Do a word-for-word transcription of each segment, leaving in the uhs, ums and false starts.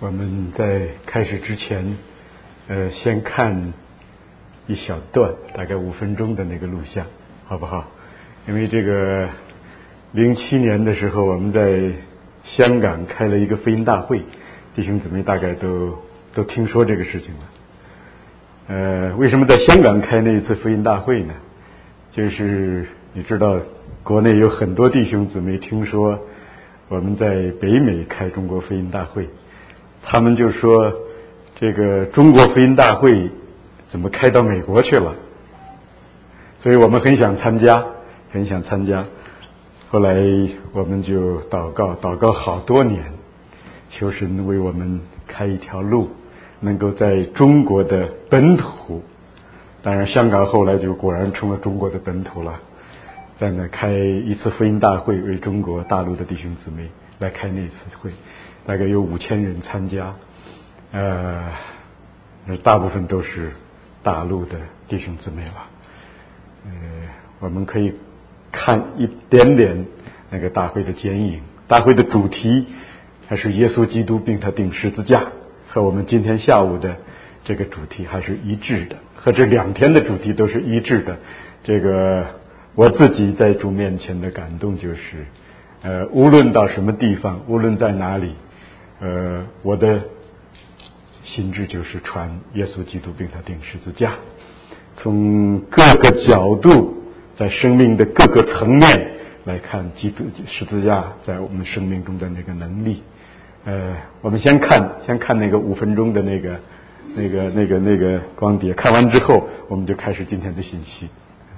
我们在开始之前，呃，先看一小段，大概五分钟的那个录像，好不好？因为这个零七年的时候，我们在香港开了一个福音大会，弟兄姊妹大概都都听说这个事情了。呃，为什么在香港开那一次福音大会呢？就是你知道，国内有很多弟兄姊妹听说我们在北美开中国福音大会，他们就说这个中国福音大会怎么开到美国去了？所以我们很想参加，很想参加。后来我们就祷告，祷告好多年，求神为我们开一条路，能够在中国的本土，当然香港后来就果然成了中国的本土了，在那开一次福音大会，为中国大陆的弟兄姊妹来开那次会，大概有五千人参加，呃，大部分都是大陆的弟兄姊妹了。呃，我们可以看一点点那个大会的剪影。大会的主题还是耶稣基督并他钉十字架，和我们今天下午的这个主题还是一致的，和这两天的主题都是一致的。这个我自己在主面前的感动就是，呃，无论到什么地方，无论在哪里，呃，我的心志就是传耶稣基督并他钉十字架，从各个角度，在生命的各个层面来看基督十字架在我们生命中的那个能力。呃，我们先看先看那个五分钟的那个那个那个那个光碟，看完之后我们就开始今天的信息。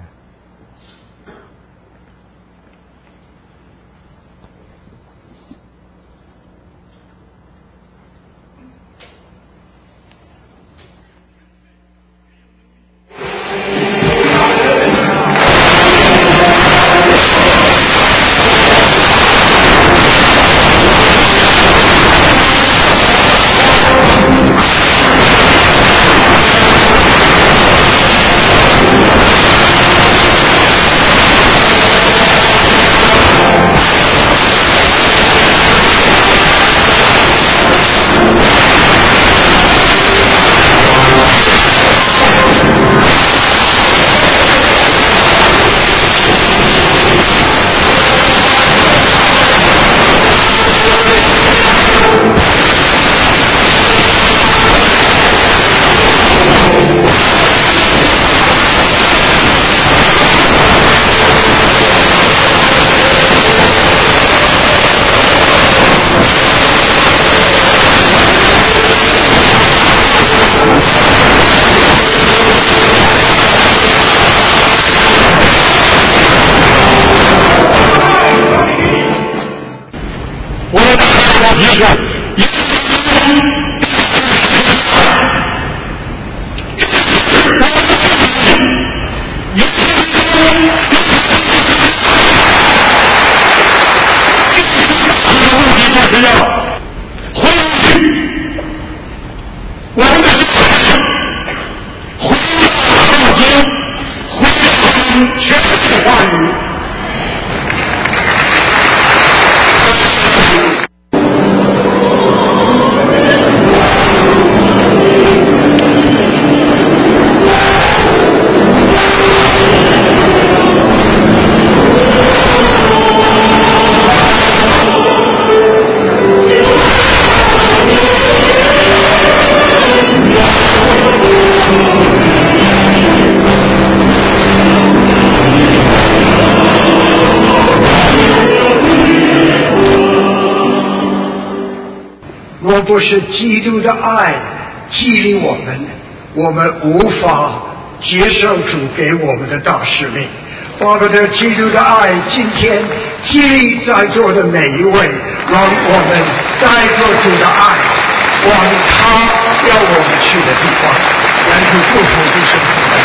不是基督的爱激励我们，我们无法接受主给我们的大使命。巴不得基督的爱今天激励在座的每一位，让我们带着主的爱往他要我们去的地方，来去不同的生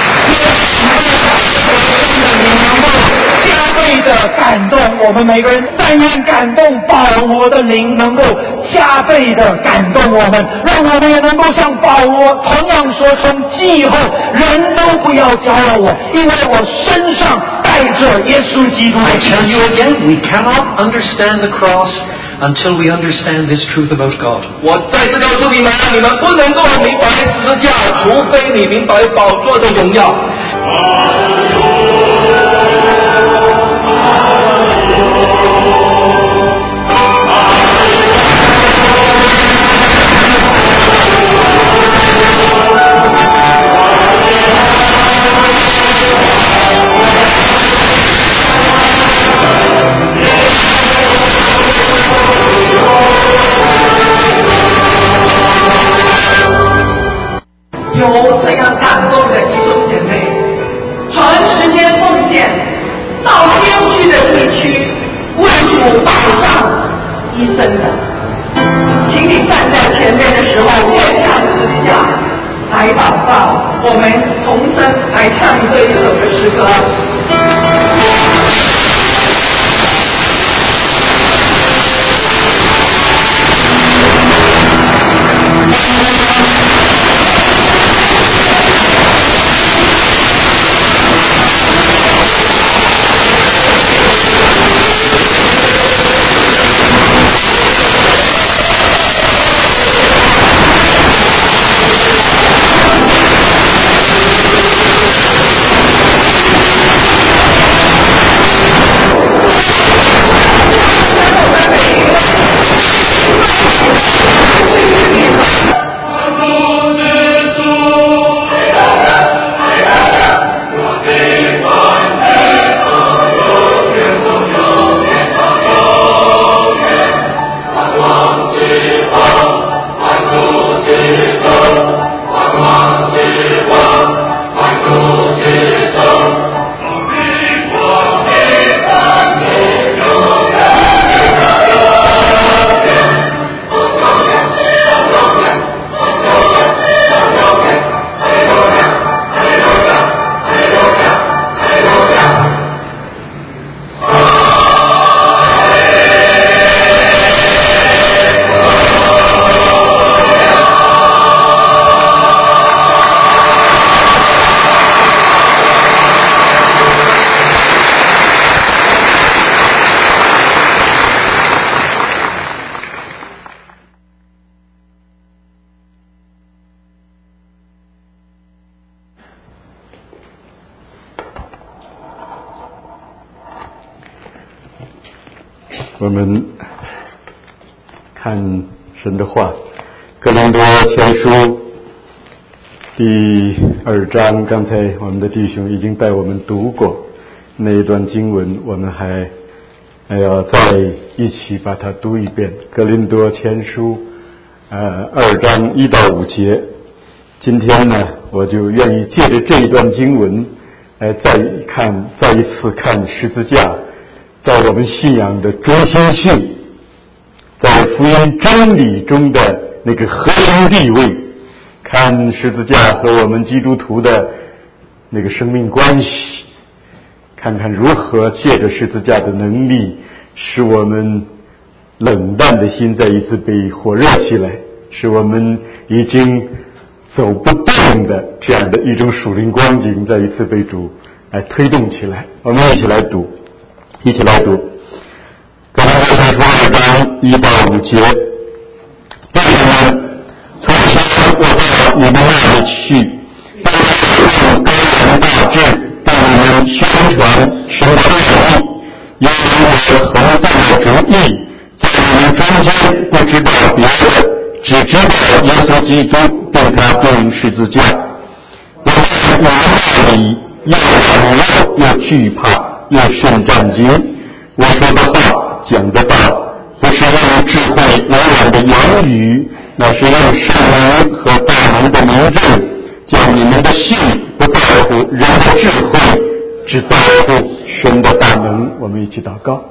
活。 加倍的感动我们每个人，但愿感动保罗的灵能够加倍的感动我们，让我们也能够像保罗同样说，从今以后人都不要招惹我，因为我身上带着耶稣基督。 I tell you again, we cannot understand the cross until we understand this truth about God. 我再次告诉你们，你们不能够明白十字架，除非你明白宝座的荣耀。有这样感动的弟兄姐妹，全时间奉献到边区的地区，为主摆上一生的，请你站在前面的时候，面向十字架来祷告。我们同声来唱这一首的诗歌。 我们看神的话，哥林多前书第二章，刚才我们的弟兄已经带我们读过那一段经文，我们还还要再一起把它读一遍。哥林多前书呃二章一到五节。今天呢，我就愿意借着这一段经文来再看再一次看十字架在我们信仰的中心性，在福音真理中的那个核心地位，看十字架和我们基督徒的那个生命关系，看看如何借着十字架的能力，使我们冷淡的心再一次被火热起来，使我们已经走不动的这样的一种属灵光景再一次被主来推动起来。我们一起来读一起来读哥林多前书二章一到五节。弟兄们，从前我到你们那里去，带着高人大志，带你们宣传神的爱意，因为我是恒大的主意，在你们中间不知道别的，只知道耶稣基督并他定十字架。我在你们那里又软弱又惧怕又甚战惊，我说的话讲的道，不是用智慧柔软的言语，那是用圣灵和大能的名证，叫你们的信不在乎人的智慧，只在乎神的大能。我们一起祷告。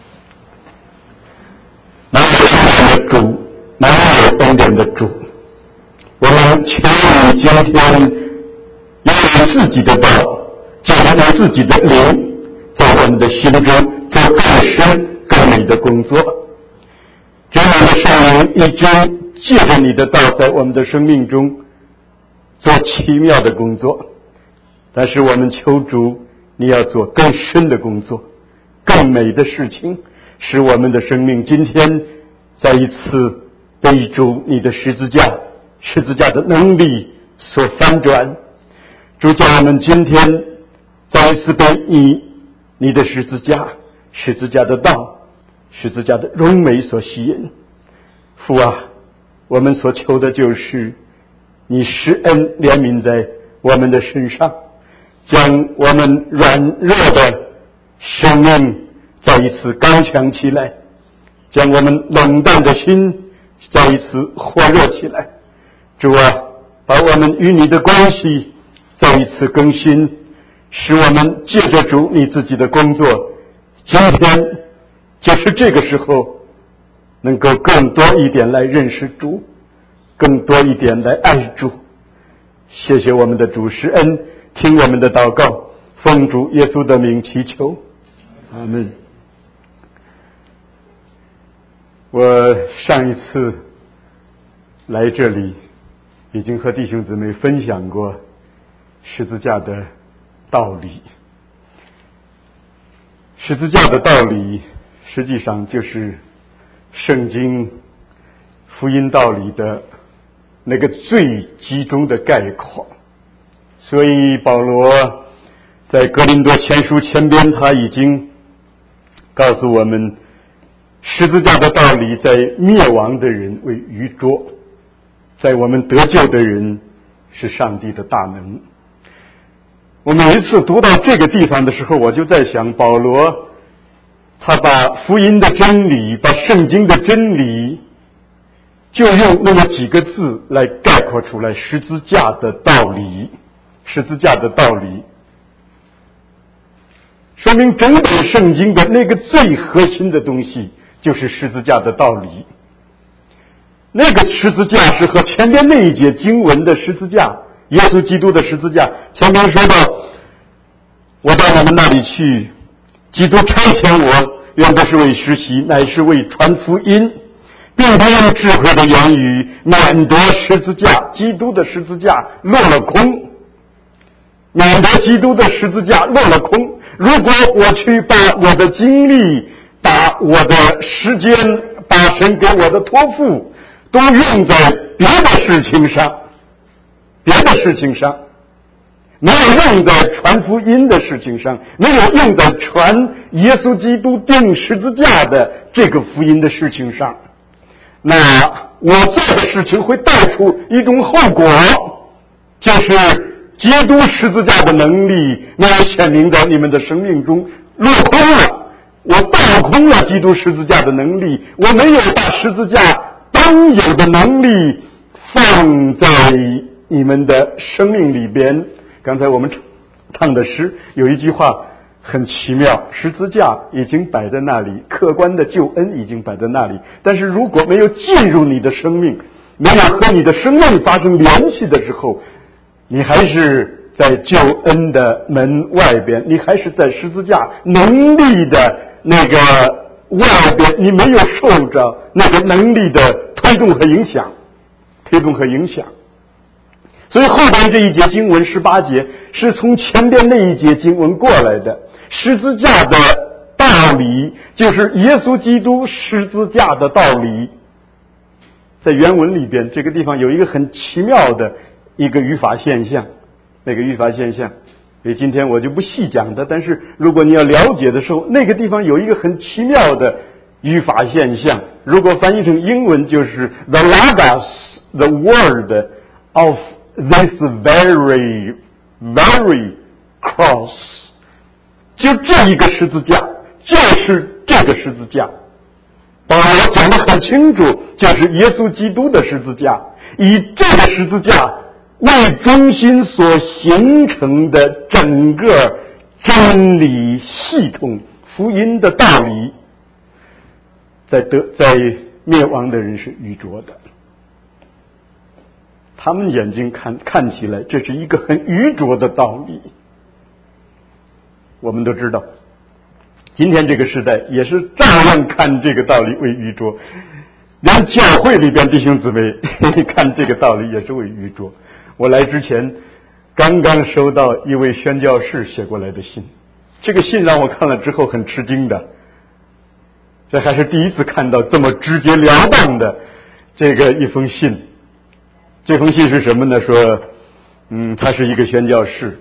难有恩典的主，难有恩典的主，我们求你今天用你自己的道，借着你自己的灵，在我们的心中做更深更美的工作。这样的圣灵已经借着你的道在我们的生命中做奇妙的工作，但是我们求主你要做更深的工作，更美的事情，使我们的生命今天再一次被主你的十字架十字架的能力所翻转。主叫我们今天再一次被你你的十字架十字架的道十字架的荣美所吸引。父啊，我们所求的就是你施恩怜悯在我们的身上，将我们软弱的生命再一次刚强起来，将我们冷淡的心再一次火热起来。主啊，把我们与你的关系再一次更新，使我们借着主你自己的工作，今天就是这个时候能够更多一点来认识主，更多一点来爱主。谢谢我们的主施恩，听我们的祷告，奉主耶稣的名祈求，阿们。我上一次来这里已经和弟兄姊妹分享过十字架的道理。十字架的道理实际上就是圣经福音道理的那个最集中的概括。所以保罗在哥林多前书前边他已经告诉我们，十字架的道理在灭亡的人为愚拙，在我们得救的人是上帝的大能。我每一次读到这个地方的时候，我就在想，保罗他把福音的真理，把圣经的真理，就用那么几个字来概括出来，十字架的道理，十字架的道理，说明整本圣经的那个最核心的东西就是十字架的道理。那个十字架是和前边那一节经文的十字架，耶稣基督的十字架，前面说到我到你们那里去，基督差遣我，原不是为实习，乃是为传福音，并不用智慧的言语，免得十字架基督的十字架落了空，免得基督的十字架落了空。如果我去把我的精力，把我的时间，把神给我的托付都用在别的事情上，别的事情上，没有用在传福音的事情上，没有用在传耶稣基督钉十字架的这个福音的事情上，那我做的事情会带出一种后果，就是基督十字架的能力没有显明在你们的生命中落空了，我倒空了基督十字架的能力，我没有把十字架当有的能力放在你们的生命里边。刚才我们唱的诗有一句话很奇妙，十字架已经摆在那里，客观的救恩已经摆在那里，但是如果没有进入你的生命，没有和你的生命发生联系的时候，你还是在救恩的门外边，你还是在十字架能力的那个外边，你没有受着那个能力的推动和影响推动和影响。所以后边这一节经文十八节是从前边那一节经文过来的。十字架的道理就是耶稣基督十字架的道理。在原文里边这个地方有一个很奇妙的一个语法现象，那个语法现象所以今天我就不细讲的，但是如果你要了解的时候，那个地方有一个很奇妙的语法现象，如果翻译成英文就是 the logos, the word of this very very cross， 就这一个十字架，就是这个十字架，保罗讲得很清楚，就是耶稣基督的十字架，以这个十字架为中心所形成的整个真理系统福音的道理，在得在灭亡的人是愚拙的，他们眼睛看看起来这是一个很愚拙的道理。我们都知道今天这个时代也是照样看这个道理为愚拙，连教会里边弟兄姊妹看这个道理也是为愚拙。我来之前刚刚收到一位宣教士写过来的信，这个信让我看了之后很吃惊的。 这还是第一次看到这么直截了当的这个一封信。这封信是什么呢？说，嗯，他是一个宣教士，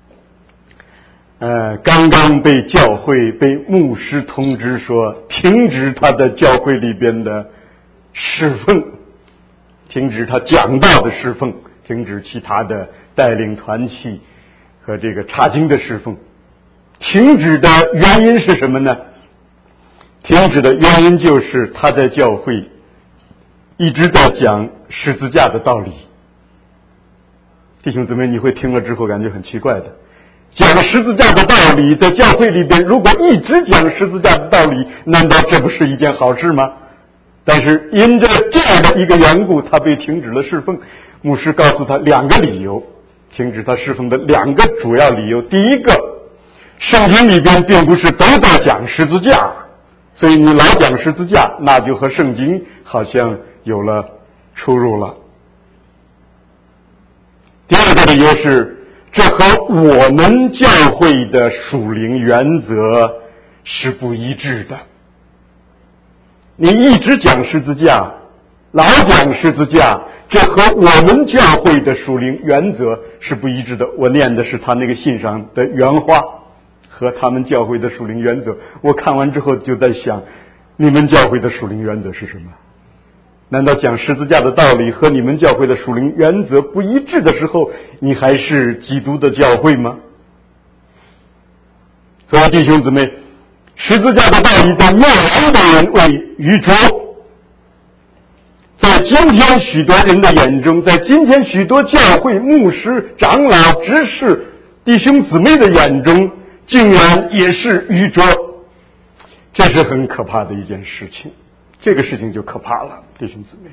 呃，刚刚被教会被牧师通知说停止他的教会里边的侍奉，停止他讲道的侍奉，停止其他的带领团契和这个查经的侍奉。停止的原因是什么呢？停止的原因就是他在教会一直在讲十字架的道理。弟兄姊妹，你会听了之后感觉很奇怪的，讲十字架的道理在教会里边如果一直讲十字架的道理，难道这不是一件好事吗？但是因着这样的一个缘故，他被停止了侍奉。牧师告诉他两个理由，停止他侍奉的两个主要理由。第一个，圣经里边并不是都在讲十字架，所以你老讲十字架，那就和圣经好像有了出入了。第二个理由是，这和我们教会的属灵原则是不一致的。你一直讲十字架，老讲十字架，这和我们教会的属灵原则是不一致的。我念的是他那个信上的原话和他们教会的属灵原则。我看完之后就在想，你们教会的属灵原则是什么？难道讲十字架的道理和你们教会的属灵原则不一致的时候，你还是基督的教会吗？所以弟兄姊妹，十字架的道理在末世的人为愚拙，在今天许多人的眼中，在今天许多教会牧师、长老、执事、弟兄姊妹的眼中，竟然也是愚拙。这是很可怕的一件事情，这个事情就可怕了，弟兄姊妹。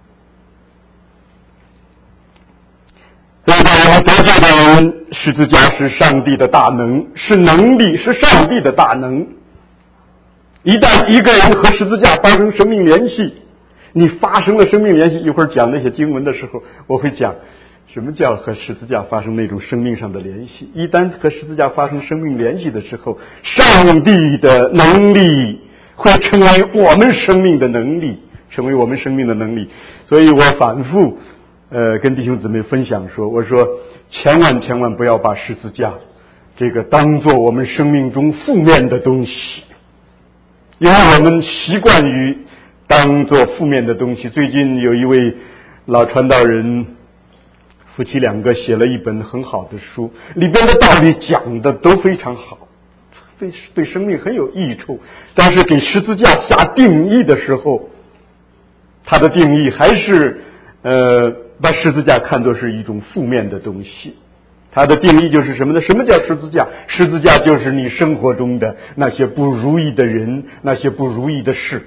所以当我们得救的人，十字架是上帝的大能，是能力，是上帝的大能。一旦一个人和十字架发生生命联系，你发生了生命联系，一会儿讲那些经文的时候，我会讲什么叫和十字架发生那种生命上的联系。一旦和十字架发生生命联系的时候，上帝的能力会成为我们生命的能力，成为我们生命的能力。所以我反复呃跟弟兄姊妹分享说，我说千万千万不要把十字架这个当作我们生命中负面的东西，因为我们习惯于当作负面的东西。最近有一位老传道人，夫妻两个写了一本很好的书，里边的道理讲的都非常好，对对生命很有益处。但是给十字架下定义的时候，他的定义还是呃把十字架看作是一种负面的东西。他的定义就是什么呢？什么叫十字架？十字架就是你生活中的那些不如意的人，那些不如意的事。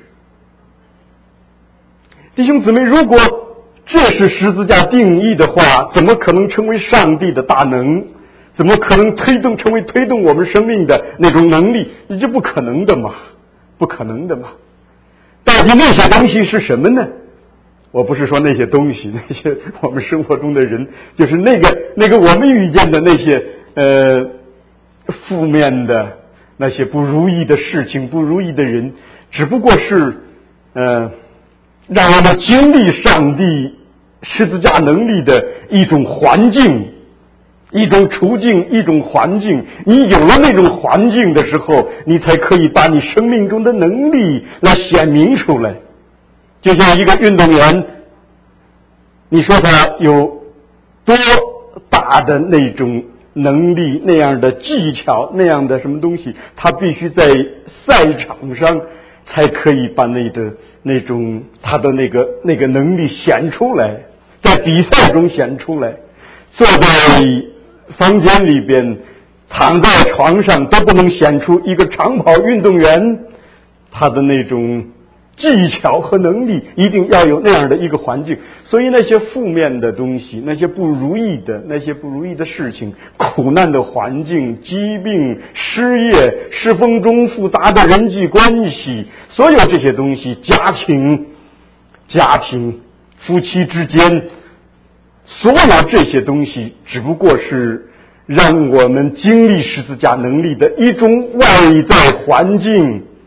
弟兄姊妹，如果这是十字架定义的话，怎么可能成为上帝的大能？怎么可能推动成为推动我们生命的那种能力？这不可能的嘛，不可能的嘛。到底那些东西是什么呢？我不是说那些东西，那些我们生活中的人，就是那个那个我们遇见的那些呃负面的那些不如意的事情、不如意的人，只不过是呃让我们经历上帝十字架能力的一种环境、一种处境、一种环境。你有了那种环境的时候，你才可以把你生命中的能力来显明出来。就像一个运动员，你说他有多大的那种能力、那样的技巧、那样的什么东西，他必须在赛场上才可以把那个那种他的那个那个能力显出来，在比赛中显出来。坐在房间里边，躺在床上都不能显出一个长跑运动员他的那种技巧和能力，一定要有那样的一个环境。所以那些负面的东西，那些不如意的那些不如意的事情，苦难的环境，疾病、失业、侍奉中复杂的人际关系，所有这些东西，家庭家庭夫妻之间，所有这些东西只不过是让我们经历十字架能力的一种外在环境，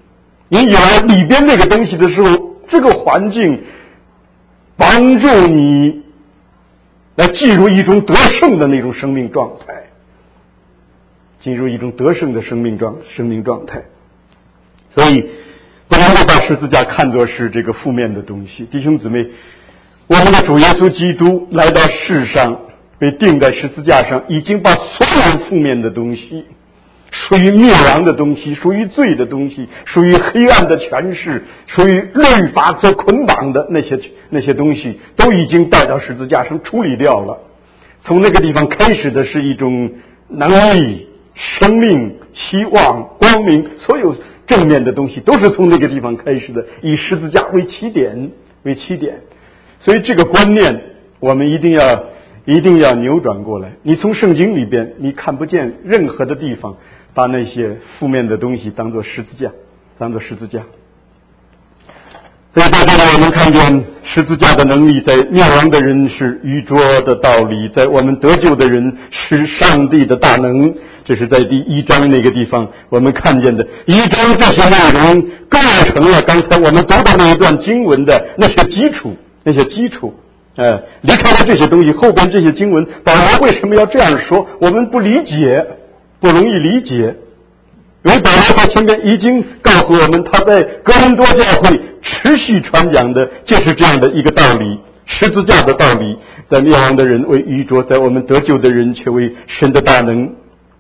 你有里边那个东西的时候，这个环境帮助你来进入一种得胜的那种生命状态，进入一种得胜的生命状生命状态。所以不能够把十字架看作是这个负面的东西。弟兄姊妹，我们的主耶稣基督来到世上，被钉在十字架上，已经把所有负面的东西，属于灭亡的东西，属于罪的东西，属于黑暗的权势，属于律法所捆绑的那些那些东西，都已经带到十字架上处理掉了。从那个地方开始的是一种能力、生命、希望、光明，所有正面的东西都是从那个地方开始的，以十字架为起点，为起点。所以这个观念我们一定要一定要扭转过来。你从圣经里边你看不见任何的地方把那些负面的东西当作十字架，当作十字架。所以在这里我们看见十字架的能力，在灭亡的人是愚拙的道理，在我们得救的人是上帝的大能。这是在第一章那个地方我们看见的。一章这些内容构成了刚才我们读的那一段经文的那些基础，那些基础。呃，离开了这些东西，后边这些经文，保罗为什么要这样说？我们不理解，不容易理解。因为保罗他前面已经告诉我们，他在哥林多教会持续传讲的就是这样的一个道理，十字架的道理，在灭亡的人为愚拙，在我们得救的人却为神的大能。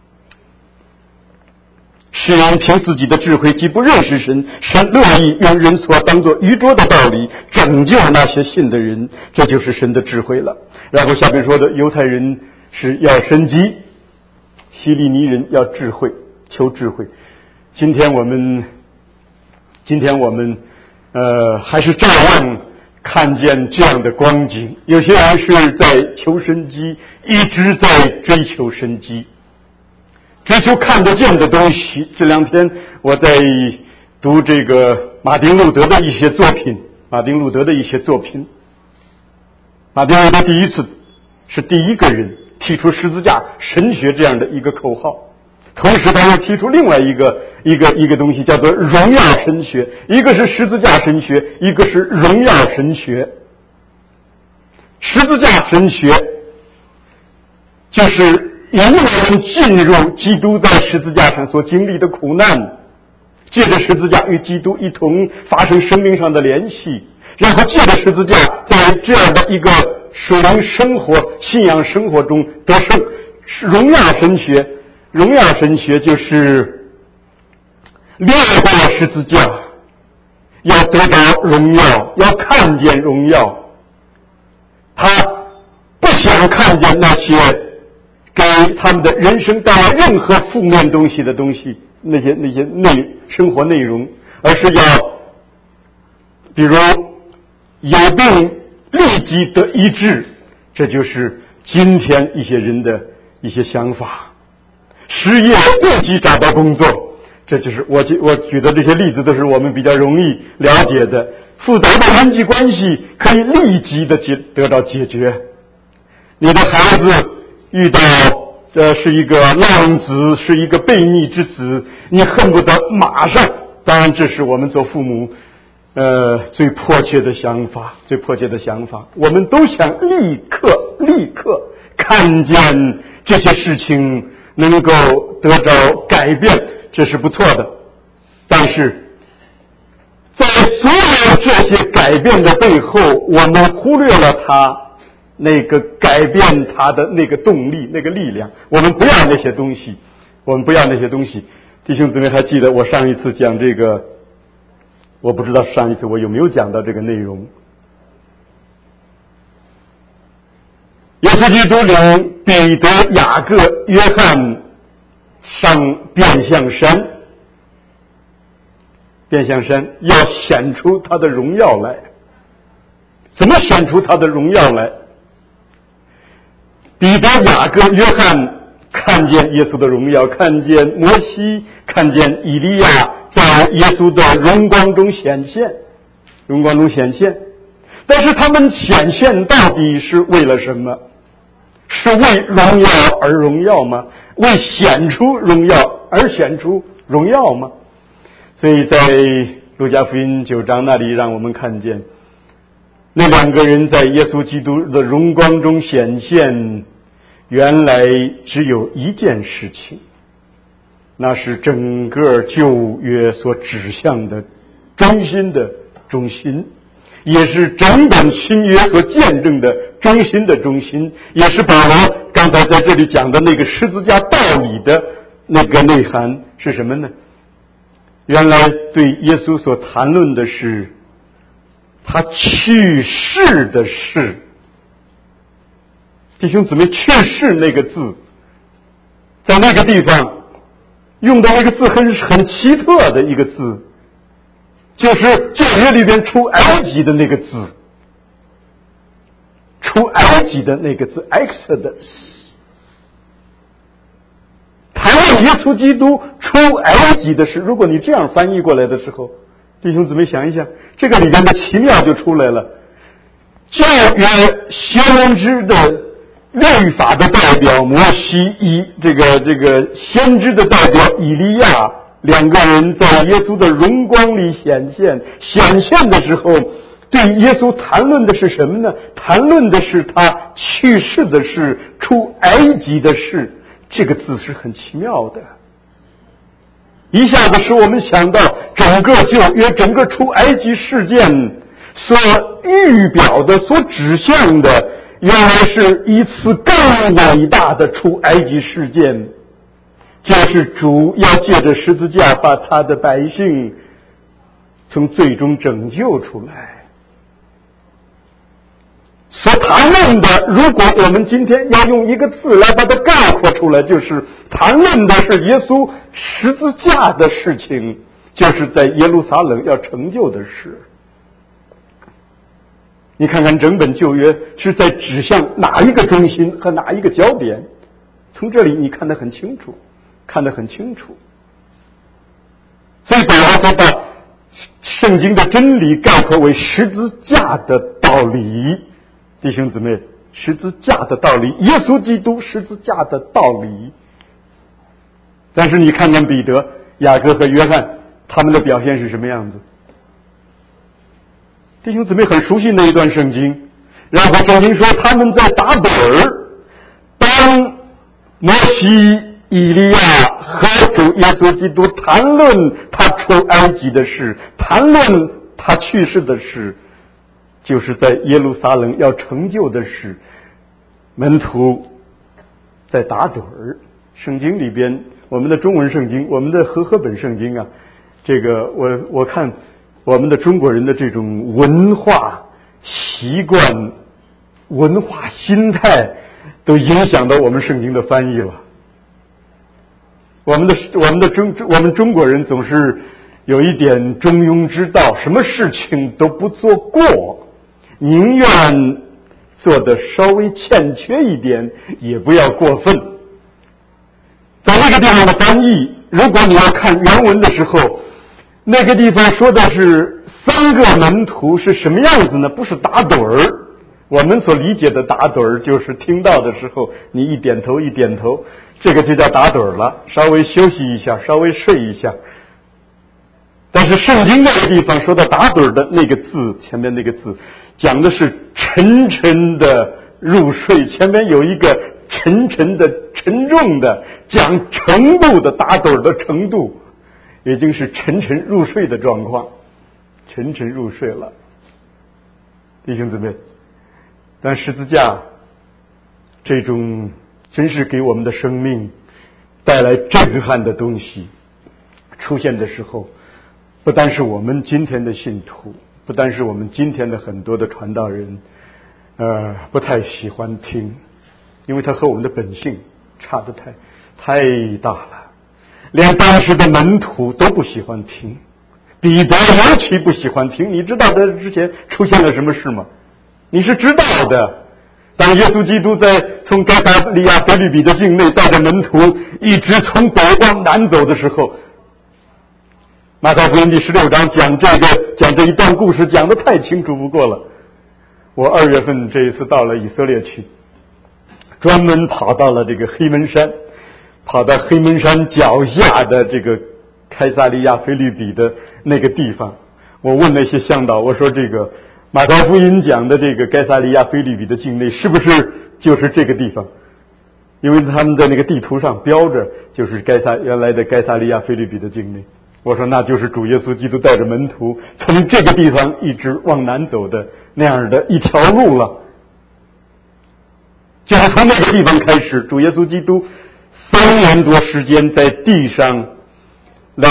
世人凭自己的智慧既不认识神，神乐意用人所当作愚拙的道理拯救那些信的人，这就是神的智慧了。然后下面说的，犹太人是要神迹，希利尼人要智慧，求智慧。今天我们今天我们呃还是照样看见这样的光景，有些人是在求神迹，一直在追求神迹，追求看得见的东西。这两天我在读这个马丁路德的一些作品，马丁路德的一些作品。马丁路德第一次是第一个人提出十字架神学这样的一个口号，同时他又提出另外一个一个一个东西，叫做荣耀神学。一个是十字架神学，一个是荣耀神学。十字架神学就是引我们进入基督在十字架上所经历的苦难，借着十字架与基督一同发生生命上的联系，然后借着十字架在这样的一个属灵生活、信仰生活中得胜。荣耀神学，荣耀神学就是越过十字架，要得到荣耀，要看见荣耀。他不想看见那些给他们的人生带来任何负面东西的东西，那些那些内生活内容，而是要比如有病立即得医治，这就是今天一些人的一些想法。失业立即找到工作，这就是我我举的这些例子都是我们比较容易了解的。复杂的人际关系可以立即的解得到解决。你的孩子遇到这是一个浪子，是一个悖逆之子，你恨不得马上，当然这是我们做父母呃最迫切的想法，最迫切的想法，我们都想立刻立刻看见这些事情能够得着改变，这是不错的。但是在所有这些改变的背后，我们忽略了他那个改变他的那个动力，那个力量。我们不要那些东西，我们不要那些东西。弟兄姊妹还记得我上一次讲这个，我不知道上一次我有没有讲到这个内容。耶稣基督领彼得、雅各、约翰上变相山，变相山要显出他的荣耀来。怎么显出他的荣耀来？彼得、雅各、约翰看见耶稣的荣耀，看见摩西，看见以利亚在耶稣的荣光中显现，荣光中显现。但是他们显现到底是为了什么？是为荣耀而荣耀吗？为显出荣耀而显出荣耀吗？ 所以在路加福音九章那里让我们看见那两个人在耶稣基督的荣光中显现，原来只有一件事情，那是整个旧约所指向的中心的中心，也是整本新约所见证的中心的中心，也是保罗刚才在这里讲的那个十字架道理的那个内涵是什么呢？原来对耶稣所谈论的是他去世的事。弟兄姊妹，去世那个字在那个地方用的那个字很很奇特的一个字，就是旧约里边出埃及的那个字，出埃及的那个字 Exodus。 谈论耶稣基督出埃及的事，如果你这样翻译过来的时候，弟兄姊妹想一想，这个里面的奇妙就出来了。旧约先知的律法的代表摩西，以这个这个先知的代表以利亚，两个人在耶稣的荣光里显现。显现的时候，对耶稣谈论的是什么呢？谈论的是他去世的事，出埃及的事。这个字是很奇妙的，一下子使我们想到整个旧约、整个出埃及事件所预表的、所指向的，原来是一次更伟大的出埃及事件，就是主要借着十字架把他的百姓从最终拯救出来。所谈论的，如果我们今天要用一个字来把它概括出来，就是谈论的是耶稣十字架的事情，就是在耶路撒冷要成就的事。你看看整本旧约是在指向哪一个中心和哪一个焦点，从这里你看得很清楚，看得很清楚。所以保罗才把圣经的真理概括为十字架的道理。弟兄姊妹，十字架的道理，耶稣基督十字架的道理。但是你看看彼得、雅各和约翰，他们的表现是什么样子？弟兄姊妹很熟悉那一段圣经，然后圣经说他们在打盹儿，当摩西、以利亚和主耶稣基督谈论他出埃及的事，谈论他去世的事，就是在耶路撒冷要成就的事，门徒在打盹儿。圣经里边，我们的中文圣经，我们的和合本圣经啊，这个我我看我们的中国人的这种文化习惯、文化心态，都影响到我们圣经的翻译了。我们的我们的中我们中国人总是有一点中庸之道，什么事情都不做过，宁愿做的稍微欠缺一点，也不要过分。在那个地方的翻译，如果你要看原文的时候，那个地方说的是三个门徒是什么样子呢？不是打盹儿。我们所理解的打盹儿，就是听到的时候你一点头一点头，这个就叫打盹儿了，稍微休息一下，稍微睡一下。但是圣经那个地方说到打盹儿的那个字，前面那个字讲的是沉沉的入睡，前面有一个沉沉的沉重的讲程度的打盹儿的程度，已经是沉沉入睡的状况，沉沉入睡了。弟兄姊妹，但十字架这种真是给我们的生命带来震撼的东西出现的时候，不单是我们今天的信徒，不单是我们今天的很多的传道人呃，不太喜欢听，因为它和我们的本性差得太太大了。连当时的门徒都不喜欢听，彼得尤其不喜欢听。你知道在之前出现了什么事吗？你是知道的。当耶稣基督在从该撒利亚腓立比的境内带着门徒一直从北往南走的时候，马太福音第十六章讲这个讲这一段故事讲得太清楚不过了。我二月份这一次到了以色列去，专门跑到了这个黑门山，跑到黑门山脚下的这个开撒利亚腓立比的那个地方。我问那些向导，我说这个马太福音讲的这个该撒利亚腓立比的境内是不是就是这个地方？因为他们在那个地图上标着就是该撒原来的该撒利亚腓立比的境内。我说那就是主耶稣基督带着门徒从这个地方一直往南走的那样的一条路了。就是从那个地方开始，主耶稣基督三年多时间在地上来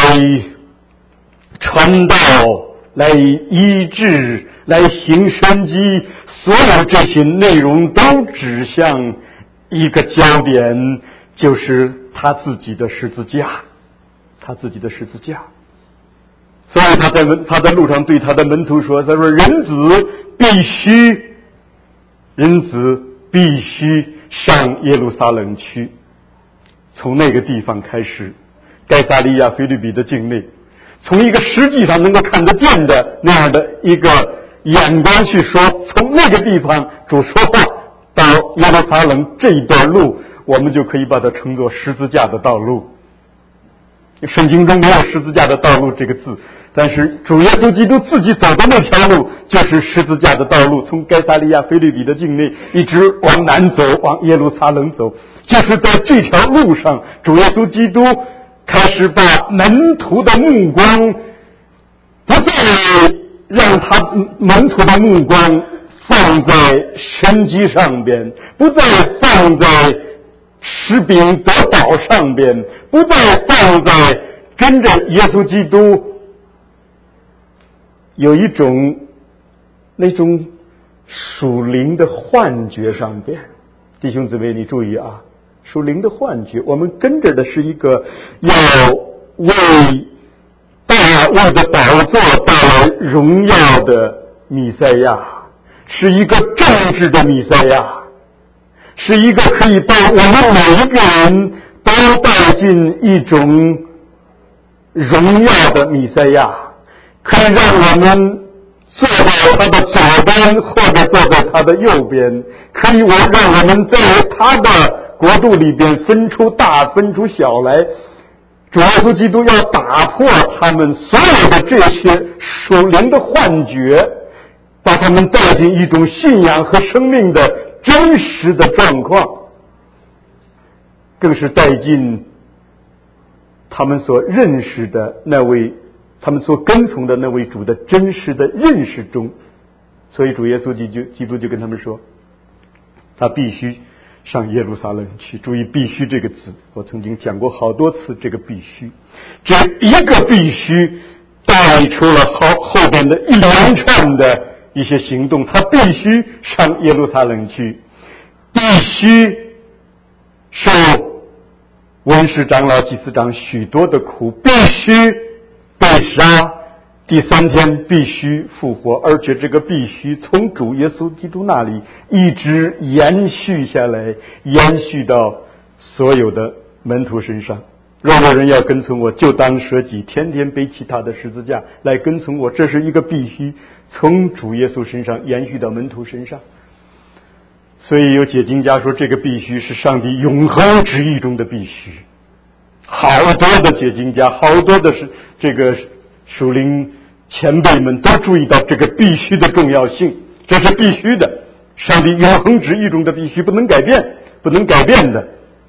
传道，来医治，来行神迹，所有这些内容都指向一个焦点，就是他自己的十字架，他自己的十字架。所以他在他在路上对他的门徒说：“他说人子必须，人子必须上耶路撒冷去。”从那个地方开始，该撒利亚腓立比的境内，从一个实际上能够看得见的那样的一个眼光去说，从那个地方主说话到耶路撒冷这一段路，我们就可以把它称作十字架的道路。圣经中没有十字架的道路这个字，但是主耶稣基督自己走的那条路就是十字架的道路，从该撒利亚腓立比的境内一直往南走，往耶路撒冷走。就是在这条路上，主耶稣基督开始把门徒的目光不再让他门徒的目光放在神迹上边，不再放在使饼得饱上边，不再放在跟着耶稣基督有一种那种属灵的幻觉上边。弟兄姊妹，你注意啊，属灵的幻觉，我们跟着的是一个要为大卫的宝座带来荣耀的弥赛亚，是一个政治的弥赛亚，是一个可以把我们每一个人都带进一种荣耀的弥赛亚，可以让我们坐在他的左边或者坐在他的右边，可以我让我们在他的国度里边分出大分出小来。主耶稣基督要打破他们所有的这些属灵的幻觉，把他们带进一种信仰和生命的真实的状况，更是带进他们所认识的那位，他们所跟从的那位主的真实的认识中。所以主耶稣基督就跟他们说，他必须上耶路撒冷去。注意必须这个字，我曾经讲过好多次，这个必须，这一个必须带出了后后边的一连串的一些行动。他必须上耶路撒冷去，必须受文士长老祭司长许多的苦，必须被杀，第三天必须复活。而且这个必须从主耶稣基督那里一直延续下来，延续到所有的门徒身上。若有人要跟从我，就当舍己，天天背起他的十字架来跟从我。这是一个必须，从主耶稣身上延续到门徒身上。所以有解经家说，这个必须是上帝永恒旨意中的必须。好多的解经家，好多的是这个属灵前辈们都注意到这个必须的重要性，这是必须的，上帝永恒旨意中的必须，不能改变，不能改变的。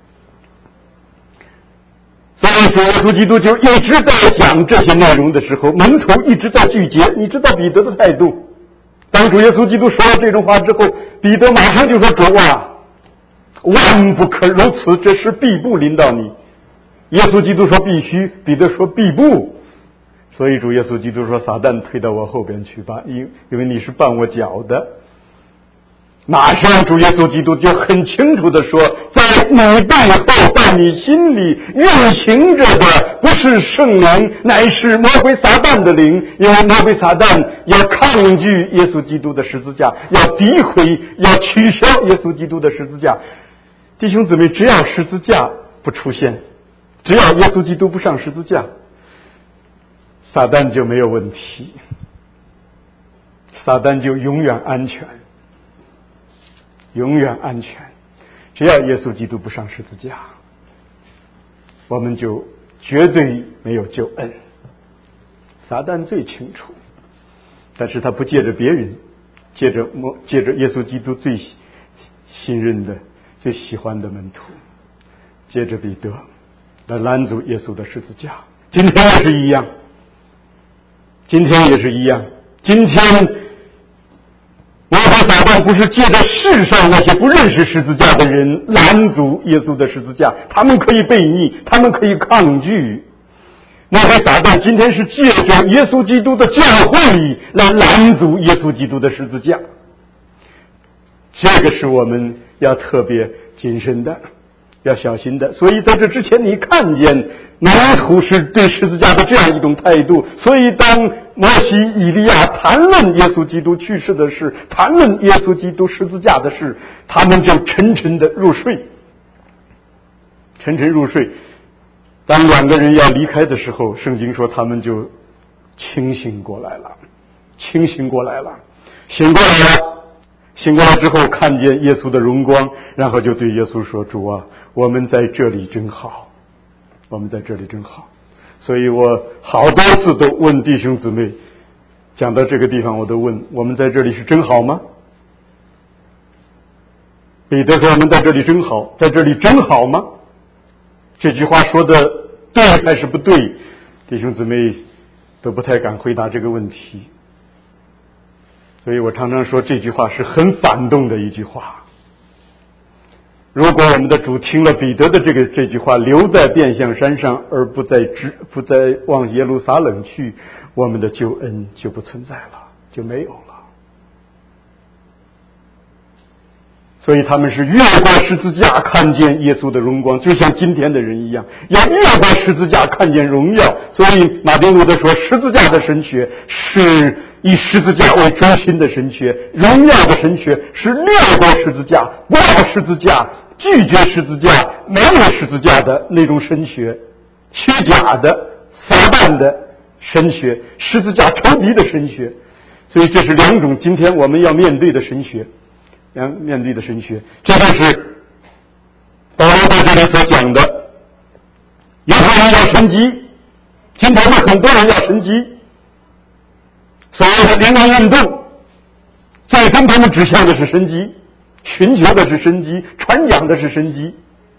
所以主耶稣基督就一直在讲这些内容的时候，门徒一直在拒绝。你知道彼得的态度，当主耶稣基督说了这种话之后，彼得马上就说，主啊，万不可如此，这事必不临到你。耶稣基督说必须，彼得说必不。所以主耶稣基督说，撒旦退到我后边去吧，因因为你是绊我脚的。马上主耶稣基督就很清楚地说，在你背后，在你心里运行着的不是圣灵，乃是魔鬼撒旦的灵。因为魔鬼撒旦要抗拒耶稣基督的十字架，要诋毁，要取消耶稣基督的十字架。弟兄姊妹，只要十字架不出现，只要耶稣基督不上十字架，撒旦就没有问题，撒旦就永远安全，永远安全。只要耶稣基督不上十字架，我们就绝对没有救恩。撒旦最清楚，但是他不借着别人，借着借着耶稣基督最信任的、最喜欢的门徒，借着彼得来拦阻耶稣的十字架。今天也是一样，今天也是一样。今天魔鬼撒旦不是借着世上那些不认识十字架的人拦阻耶稣的十字架，他们可以悖逆，他们可以抗拒。魔鬼撒旦今天是借着耶稣基督的教会来拦阻耶稣基督的十字架，这个是我们要特别谨慎的，要小心的。所以在这之前你看见门徒是对十字架的这样一种态度，所以当摩西以利亚谈论耶稣基督去世的事，谈论耶稣基督十字架的事，他们就沉沉的入睡，沉沉入睡。当两个人要离开的时候，圣经说他们就清醒过来了，清醒过来了，醒过来了，醒过来之后看见耶稣的荣光，然后就对耶稣说：主啊，我们在这里真好，我们在这里真好。所以我好多次都问弟兄姊妹，讲到这个地方我都问，我们在这里是真好吗？彼得说我们在这里真好，在这里真好吗？这句话说的对还是不对？弟兄姊妹都不太敢回答这个问题。所以我常常说这句话是很反动的一句话。如果我们的主听了彼得的这个这句话，留在变相山上，而不再直不再往耶路撒冷去，我们的救恩就不存在了，就没有了。所以他们是越过十字架看见耶稣的荣光，就像今天的人一样，要越过十字架看见荣耀。所以马丁路德说，十字架的神学是以十字架为中心的神学，荣耀的神学是掠过十字架，不要十字架，拒绝十字架，没有十字架的那种神学，虚假的撒旦的神学，十字架仇敌的神学。所以这是两种今天我们要面对的神学，要面对的神学。这就是保罗在这里所讲的，有些人要神迹，今天的很多人要神迹，所谓的灵恩运动，最终他们指向的是神迹，寻求的是神迹，传讲的是神迹。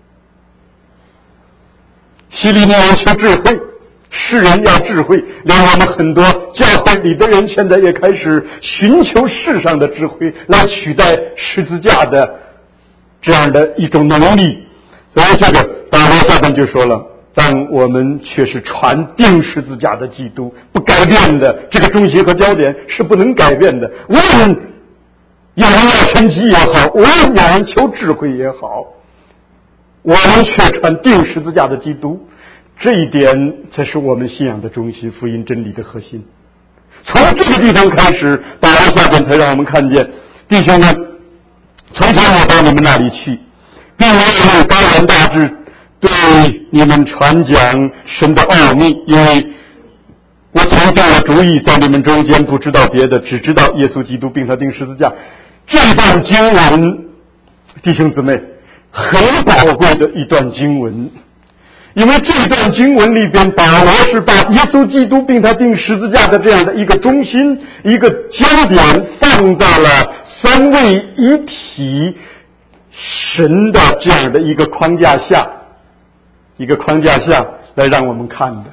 希利尼人求智慧，世人要智慧，连我们很多教会里的人现在也开始寻求世上的智慧来取代十字架的这样的一种能力。所以这个保罗下面就说了，但我们却是传定十字架的基督，不改变的，这个中心和焦点是不能改变的。无论有人要神迹也好，无论有人求智慧也好，我们却传定十字架的基督。这一点才是我们信仰的中心，福音真理的核心。从这个地方开始，保罗下边才让我们看见，弟兄们，从前我到你们那里去，并没有高言大志对你们传讲神的奥秘，因为我曾定了主意，在你们中间不知道别的，只知道耶稣基督并他钉十字架。这段经文，弟兄姊妹，很宝贵的一段经文。因为这段经文里边，保罗是把耶稣基督并他钉十字架的这样的一个中心、一个焦点放在了三位一体神的这样的一个框架下，一个框架下来让我们看的。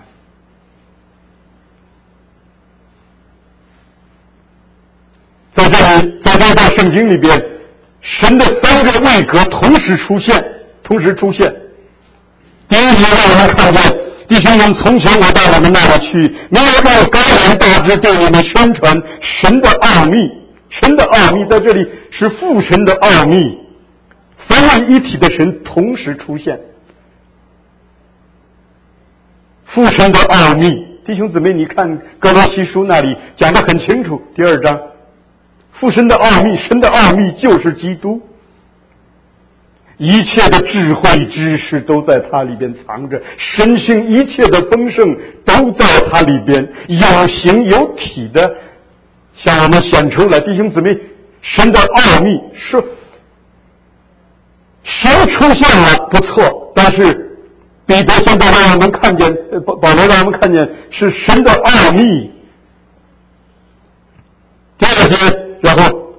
在这里，在这段圣经里边，神的三个位格同时出现，同时出现。第一题让我们看见，弟兄们，从前我到你们那里去，没有到高言大志对你们宣传神的奥秘。神的奥秘在这里是父神的奥秘，三位一体的神同时出现。父神的奥秘，弟兄姊妹，你看哥罗西书那里讲得很清楚，第二章，父神的奥秘，神的奥秘就是基督。一切的智慧知识都在它里边藏着，神性一切的丰盛都在它里边，有形有体的向我们显出来。弟兄姊妹，神的奥秘是神出现了不错，但是彼得现在让我们看见，保保罗让我们看见是神的奥秘。第二节，然后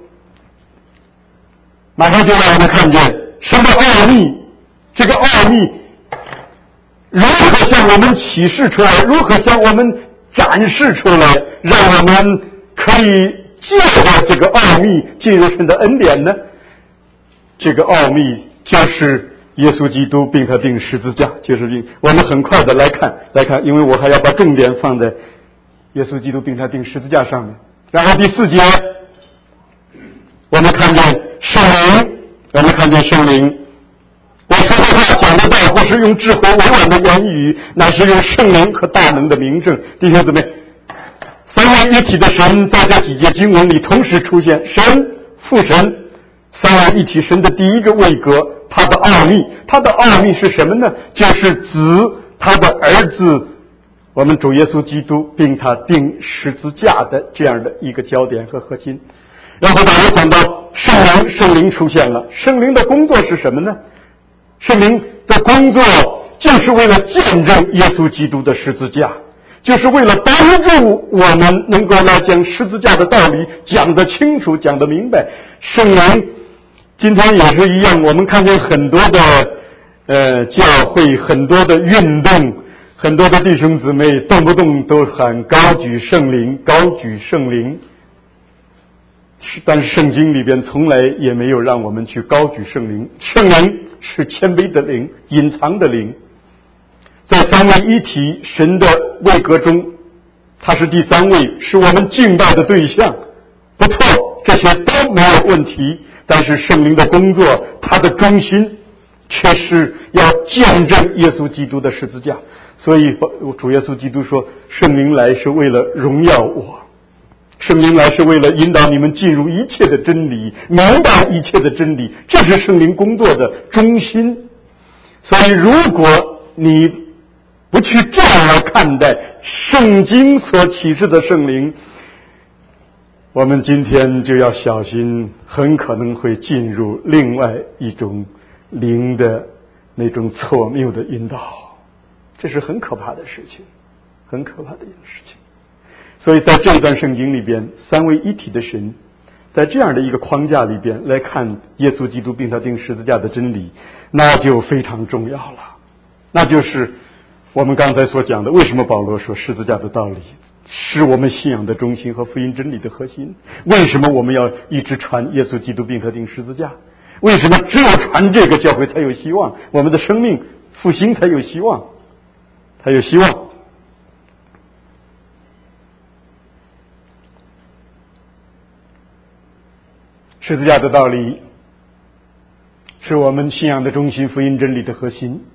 马上就让我们看见神的奥秘，这个奥秘如何向我们启示出来，如何向我们展示出来，让我们可以借着这个奥秘进入神的恩典呢？这个奥秘就是耶稣基督并他钉十字架，就是我们很快的来看来看，因为我还要把重点放在耶稣基督并他钉十字架上面。然后第四节，我们看见圣灵，我们看见圣灵。我说的话讲的道，不是用智慧委婉的言语，乃是用圣灵和大能的明证。弟兄姊妹，三位一体的神在这几节经文里同时出现，神、父神，三位一体神的第一个位格，他的奥秘，他的奥秘是什么呢？就是子，他的儿子，我们主耶稣基督并他钉十字架的这样的一个焦点和核心。然后大家讲到圣灵，圣灵出现了，圣灵的工作是什么呢？圣灵的工作就是为了见证耶稣基督的十字架，就是为了帮助我们能够来将十字架的道理讲得清楚，讲得明白。圣灵今天也是一样，我们看见很多的呃教会，很多的运动，很多的弟兄姊妹动不动都喊高举圣灵，高举圣灵。但是圣经里边从来也没有让我们去高举圣灵，圣灵是谦卑的灵，隐藏的灵，在三位一体神的位格中，他是第三位，是我们敬拜的对象。不错，这些都没有问题，但是圣灵的工作，他的中心却是要见证耶稣基督的十字架。所以主耶稣基督说，圣灵来是为了荣耀我，圣灵来是为了引导你们进入一切的真理，明白一切的真理，这是圣灵工作的中心。所以如果你不去这样来看待圣经所启示的圣灵，我们今天就要小心，很可能会进入另外一种灵的那种错谬的引导，这是很可怕的事情，很可怕的一件事情。所以在这段圣经里边，三位一体的神在这样的一个框架里边来看耶稣基督并他钉十字架的真理，那就非常重要了。那就是我们刚才所讲的，为什么保罗说十字架的道理是我们信仰的中心和福音真理的核心？为什么我们要一直传耶稣基督并他钉十字架？为什么只有传这个教会才有希望，我们的生命复兴才有希望，才有希望？十字架的道理是我们信仰的中心，福音真理的核心。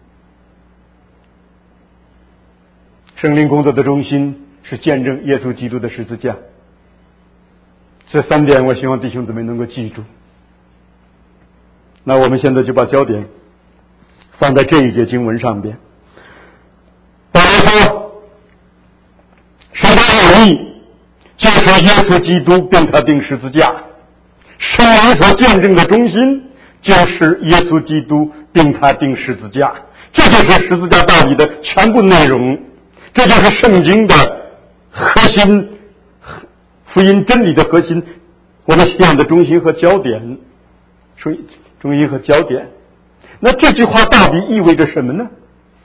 圣灵工作的中心是见证耶稣基督的十字架。这三点我希望弟兄姊妹能够记住。那我们现在就把焦点放在这一节经文上边。保罗说，神的奥秘就是耶稣基督并他钉十字架，圣灵所见证的中心就是耶稣基督并他钉十字架，这就是十字架道理的全部内容，这就是圣经的核心，福音真理的核心，我们信仰的中心和焦点，所以中心和焦点。那这句话到底意味着什么呢？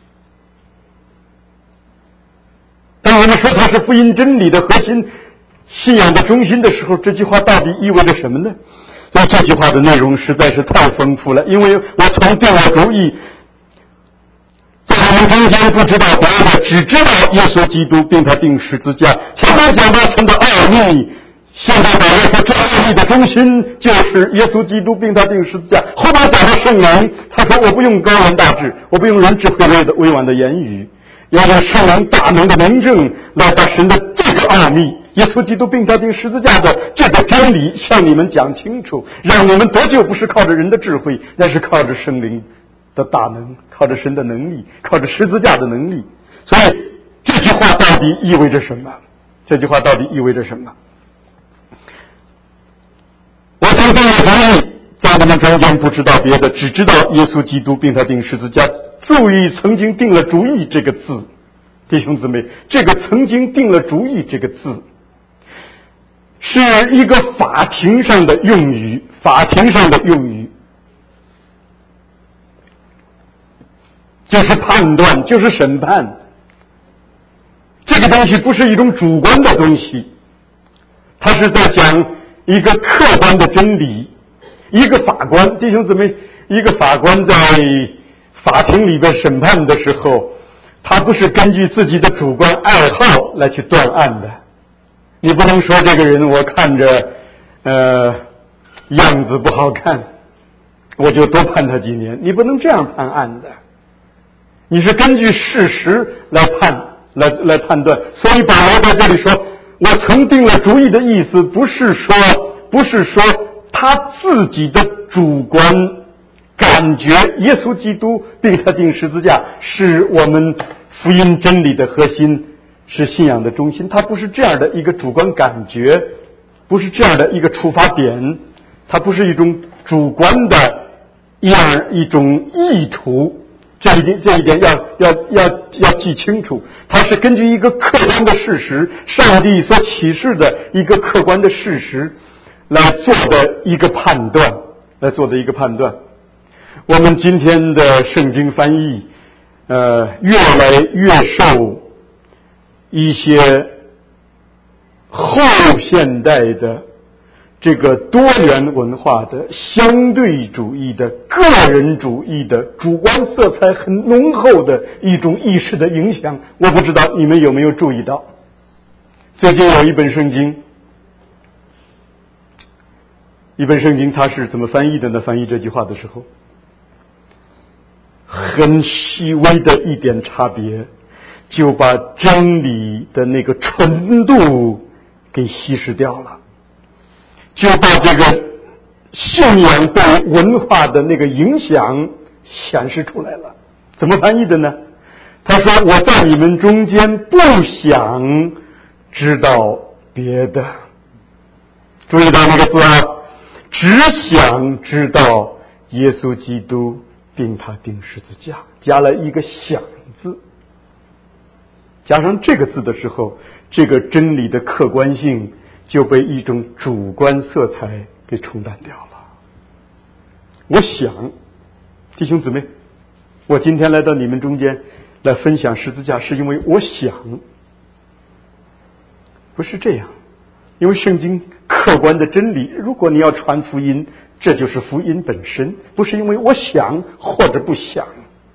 当我们说它是福音真理的核心，信仰的中心的时候，这句话到底意味着什么呢？所以这句话的内容实在是太丰富了，因为我从定我主意，在我们中间不知道别的，只知道耶稣基督并他钉十字架。前面讲到神的奥秘，现在保罗说这奥秘的中心就是耶稣基督并他钉十字架。后面讲到圣灵，他说我不用高言大志，我不用人智慧类的委婉的言语，要用圣灵大能的明证来把神的这个奥秘，耶稣基督并他钉十字架的这个真理向你们讲清楚，让你们得救不是靠着人的智慧，那是靠着圣灵的大能，靠着神的能力，靠着十字架的能力。所以这句话到底意味着什么？这句话到底意味着什么？我从定我主意，在你们中间不知道别的，只知道耶稣基督并他钉十字架。 注意曾经定了主意这个字，弟兄姊妹，这个曾经定了主意这个字是一个法庭上的用语，法庭上的用语就是判断，就是审判。这个东西不是一种主观的东西，它是在讲一个客观的真理。一个法官，弟兄姊妹，一个法官在法庭里边审判的时候，他不是根据自己的主观爱好来去断案的。你不能说这个人我看着呃样子不好看，我就多判他几年，你不能这样判案的。你是根据事实来判来来判断。所以保罗在这里说，我曾定了主意的意思不是说不是说他自己的主观感觉耶稣基督并他定十字架是我们福音真理的核心，是信仰的中心。他不是这样的一个主观感觉，不是这样的一个出发点，它不是一种主观的一样一种意图。这一点这一点要要要要记清楚，它是根据一个客观的事实，上帝所启示的一个客观的事实来做的一个判断，来做的一个判断。我们今天的圣经翻译，呃，越来越受一些后现代的这个多元文化的相对主义的个人主义的主观色彩很浓厚的一种意识的影响。我不知道你们有没有注意到，最近有一本圣经，一本圣经它是怎么翻译的呢？翻译这句话的时候，很细微的一点差别就把真理的那个纯度给稀释掉了，就把这个信仰对文化的那个影响显示出来了。怎么翻译的呢？他说，我在你们中间不想知道别的，注意到那个字啊，只想知道耶稣基督并他钉十字架，加了一个想字。加上这个字的时候，这个真理的客观性就被一种主观色彩给冲淡掉了。我想，弟兄姊妹，我今天来到你们中间来分享十字架，是因为我想，不是这样。因为圣经客观的真理，如果你要传福音，这就是福音本身，不是因为我想或者不想。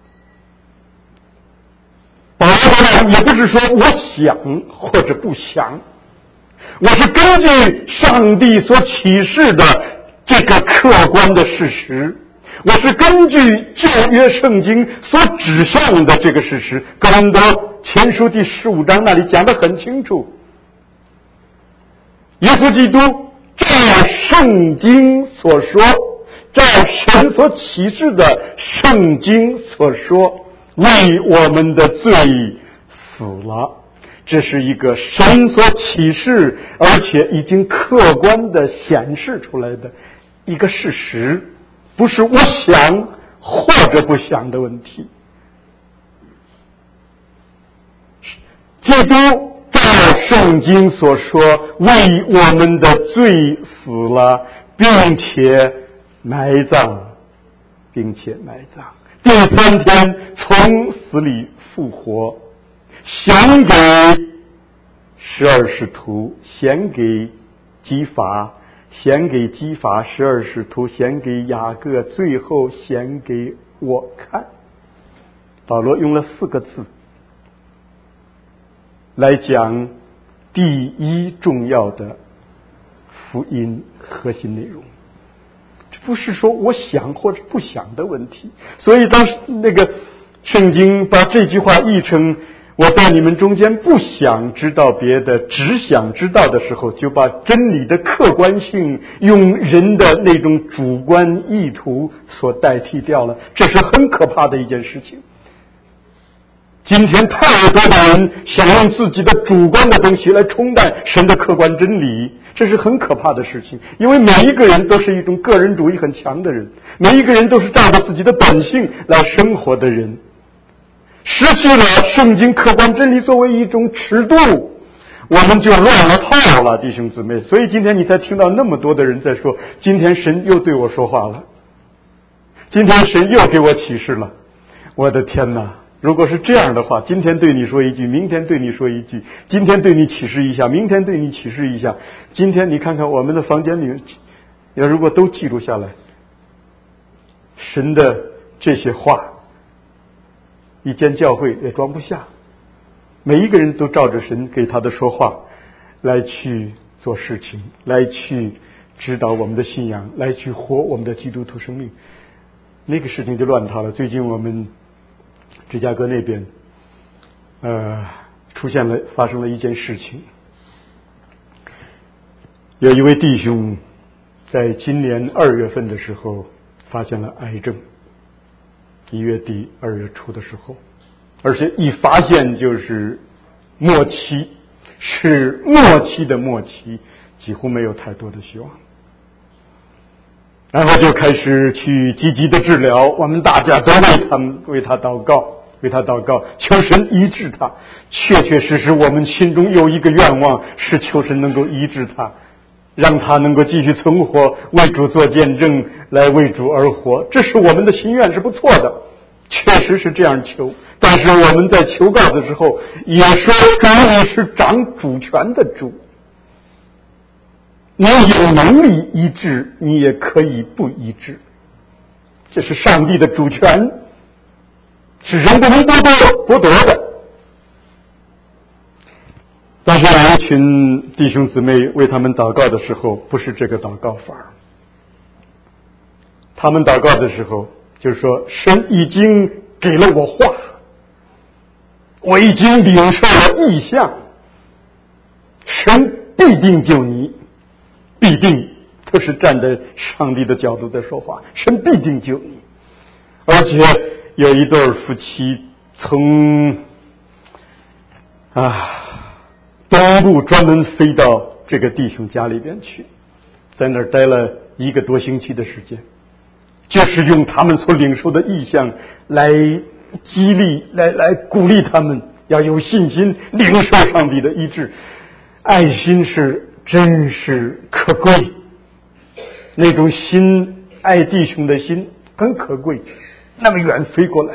保罗也不是说我想或者不想，我是根据上帝所启示的这个客观的事实，我是根据旧约圣经所指向的这个事实。哥林多前书第十五章那里讲得很清楚，耶稣基督照圣经所说，照神所启示的圣经所说，为我们的罪死了。这是一个神所启示而且已经客观的显示出来的一个事实，不是我想或者不想的问题。基督照圣经所说，为我们的罪死了，并且埋葬，并且埋葬，第三天从死里复活，显给十二使徒，显给基法，显给基法十二使徒，显给雅各，最后显给我看。保罗用了四个字来讲第一重要的福音核心内容，这不是说我想或者不想的问题。所以当时那个圣经把这句话译成我在你们中间不想知道别的，只想知道的时候，就把真理的客观性用人的那种主观意图所代替掉了，这是很可怕的一件事情。今天太多的人想用自己的主观的东西来冲淡神的客观真理，这是很可怕的事情。因为每一个人都是一种个人主义很强的人，每一个人都是照着自己的本性来生活的人。 失去了圣经客观真理作为一种尺度，我们就乱了套了，弟兄姊妹。所以今天你才听到那么多的人在说，今天神又对我说话了，今天神又给我启示了。我的天哪，如果是这样的话，今天对你说一句，明天对你说一句，今天对你启示一下，明天对你启示一下，今天你看看我们的房间里，要如果都记录下来神的这些话，一间教会也装不下，每一个人都照着神给他的说话来去做事情，来去指导我们的信仰，来去活我们的基督徒生命，那个事情就乱套了。最近我们芝加哥那边呃出现了发生了一件事情，有一位弟兄在今年二月份的时候发现了癌症，一月底二月初的时候，而且一发现就是末期，是末期的末期，几乎没有太多的希望，然后就开始去积极的治疗，我们大家都为他们为他祷告，为他祷告，求神医治他。确确实实我们心中有一个愿望，是求神能够医治他，让他能够继续存活，为主做见证，来为主而活。这是我们的心愿，是不错的，确实是这样求。但是我们在求告的时候也说，主你是掌主权的主，你有能力医治，你也可以不医治，这是上帝的主权，是人不能剥夺剥夺的。但是有一群弟兄姊妹为他们祷告的时候，不是这个祷告法。他们祷告的时候就是说，神已经给了我话，我已经领受了意象，神必定救你，必定，都是站在上帝的角度在说话，神必定救你。而且有一对夫妻从啊东部专门飞到这个弟兄家里边去，在那儿待了一个多星期的时间，就是用他们所领受的意象来激励，来来鼓励他们要有信心领受上帝的医治。爱心是真是可贵，那种心，爱弟兄的心很可贵，那么远飞过来。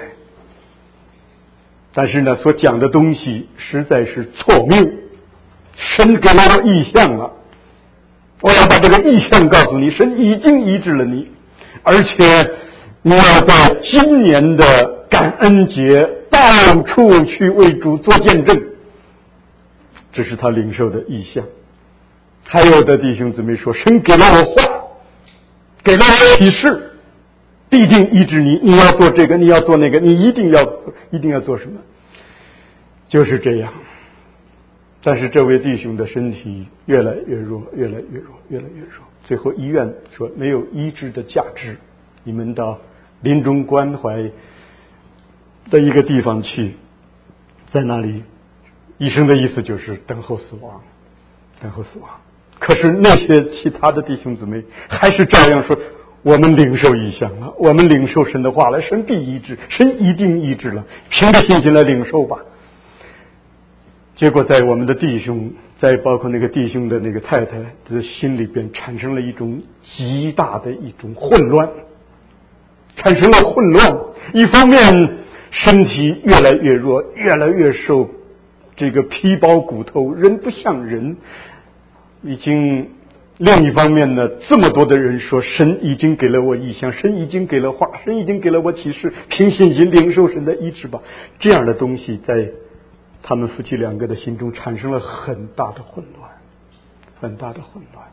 但是呢，所讲的东西实在是错谬，神给了我意象了，我要把这个意象告诉你，神已经医治了你，而且你要在今年的感恩节到处去为主做见证，这是他领受的意象。还有的弟兄姊妹说，神给了我话，给了我启示，必定医治你，你要做这个，你要做那个，你一定要一定要做什么，就是这样。但是这位弟兄的身体越来越弱，越来越弱，越来越弱，最后医院说没有医治的价值，你们到临终关怀的一个地方去，在那里医生的意思就是等候死亡，等候死亡。可是那些其他的弟兄姊妹还是照样说，我们领受异象了，我们领受神的话了，神必医治，神一定医治了，凭着信心来领受吧。结果在我们的弟兄，在包括那个弟兄的那个太太的心里边产生了一种极大的一种混乱，产生了混乱。一方面身体越来越弱，越来越瘦，这个皮包骨头，人不像人，已经。另一方面呢，这么多的人说，神已经给了我意象，神已经给了话，神已经给了我启示，凭信心领受神的医治吧。这样的东西在他们夫妻两个的心中产生了很大的混乱，很大的混乱。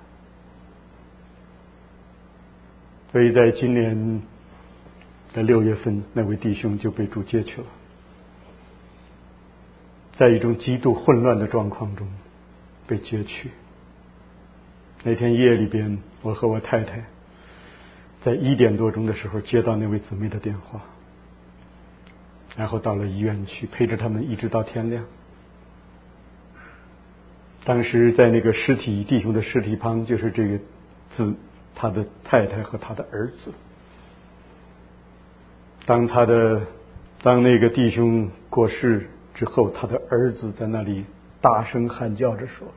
所以在今年的六月份，那位弟兄就被主接去了，在一种极度混乱的状况中被接去。那天夜里边，我和我太太在一点多钟的时候接到那位姊妹的电话，然后到了医院去陪着他们一直到天亮。当时在那个尸体弟兄的尸体旁就是这个字，他的太太和他的儿子。当他的当那个弟兄过世之后，他的儿子在那里大声喊叫着说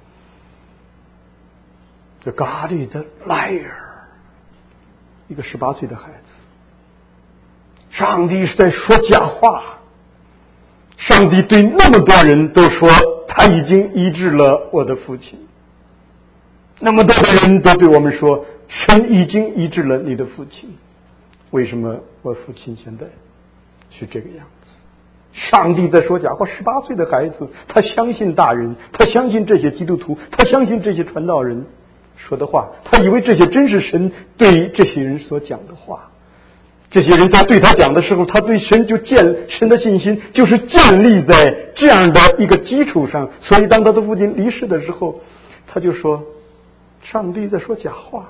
The God is a liar， 一个十八岁的孩子，上帝是在说假话，上帝对那么多人都说他已经医治了我的父亲，那么多的人都对我们说神已经医治了你的父亲，为什么我父亲现在是这个样子？上帝在说假话。十八岁的孩子，他相信大人，他相信这些基督徒，他相信这些传道人说的话，他以为这些真是神对这些人所讲的话。这些人在对他讲的时候，他对神就建神的信心就是建立在这样的一个基础上。所以当他的父亲离世的时候，他就说上帝在说假话。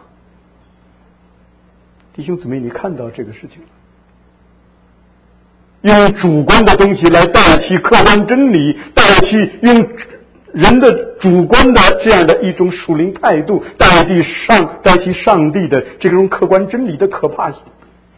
弟兄姊妹，你看到这个事情了？用主观的东西来代替客观真理，代替用人的主观的这样的一种属灵态度代替上代替上帝的这种客观真理的可怕性。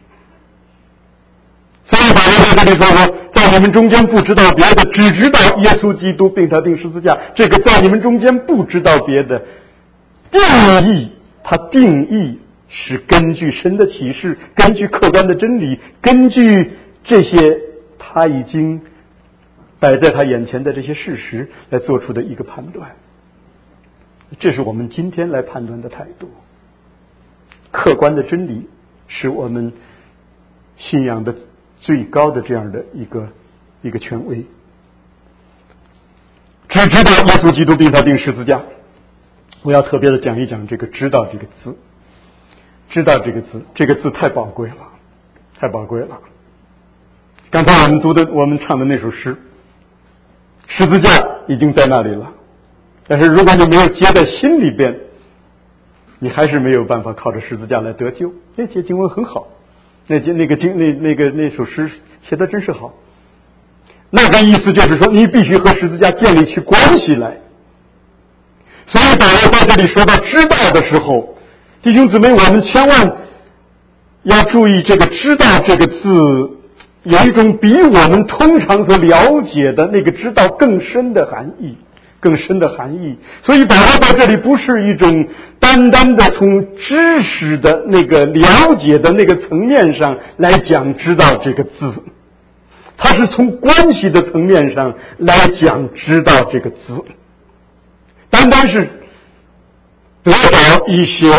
所以保罗在这里说，在你们中间不知道别的，只知道耶稣基督并他钉十字架。这个在你们中间不知道别的定义，他定义是根据神的启示，根据客观的真理，根据这些他已经摆在他眼前的这些事实来做出的一个判断。这是我们今天来判断的态度。客观的真理是我们信仰的最高的这样的一个一个权威。只知道耶稣基督并他钉十字架。我要特别的讲一讲这个知道这个字。知道这个字，这个字太宝贵了，太宝贵了。刚才我们读的我们唱的那首诗，十字架已经在那里了，但是如果你没有接在心里边，你还是没有办法靠着十字架来得救。那节经文很好，那节那个经那那个那首诗写的真是好。那个意思就是说，你必须和十字架建立起关系来。所以保罗在这里说到知道的时候，弟兄姊妹，我们千万要注意这个知道这个字有一种比我们通常所了解的那个知道更深的含义，更深的含义。所以保罗在这里不是一种单单的从知识的那个了解的那个层面上来讲知道这个字，他是从关系的层面上来讲知道这个字。单单是得到一些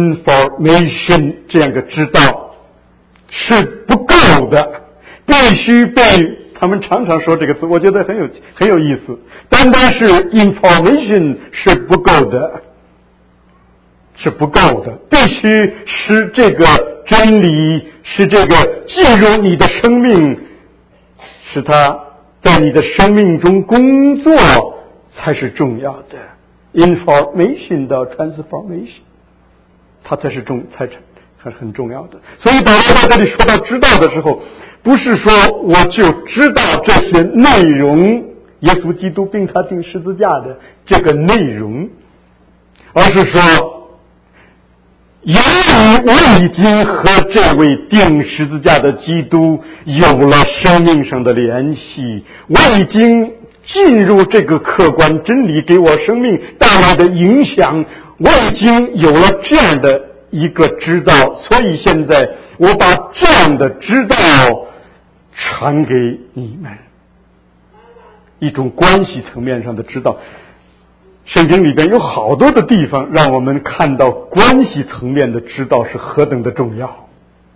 information 这样的知道是不够的，必须被他们常常说这个词，我觉得很有很有意思。单单是 information 是不够的，是不够的，必须使这个真理，使这个进入你的生命，使它在你的生命中工作才是重要的。information 到 transformation， 它才是重，才是很很重要的。所以保罗在这里说到知道的时候，不是说我就知道这些内容，耶稣基督并他钉十字架的这个内容，而是说，由于我已经和这位钉十字架的基督有了生命上的联系，我已经进入这个客观真理给我生命带来的影响，我已经有了这样的一个知道，所以现在我把这样的知道传给你们，一种关系层面上的知道。圣经里边有好多的地方让我们看到关系层面的知道是何等的重要。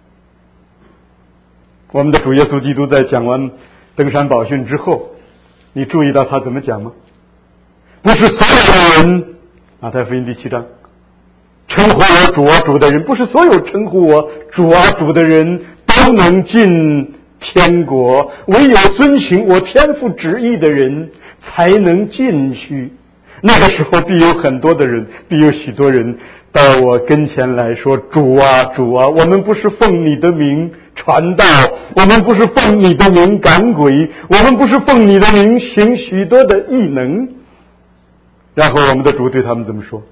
我们的主耶稣基督在讲完登山宝训之后，你注意到他怎么讲吗？不是所有的人，马太福音第七章，称呼我主啊主的人，不是所有称呼我主啊主的人都能进天国，唯有遵行我天父旨意的人才能进去。那个时候必有很多的人，必有许多人到我跟前来说，主啊主啊，我们不是奉你的名传道，我们不是奉你的名赶鬼，我们不是奉你的名行许多的异能。然后我们的主对他们怎么说？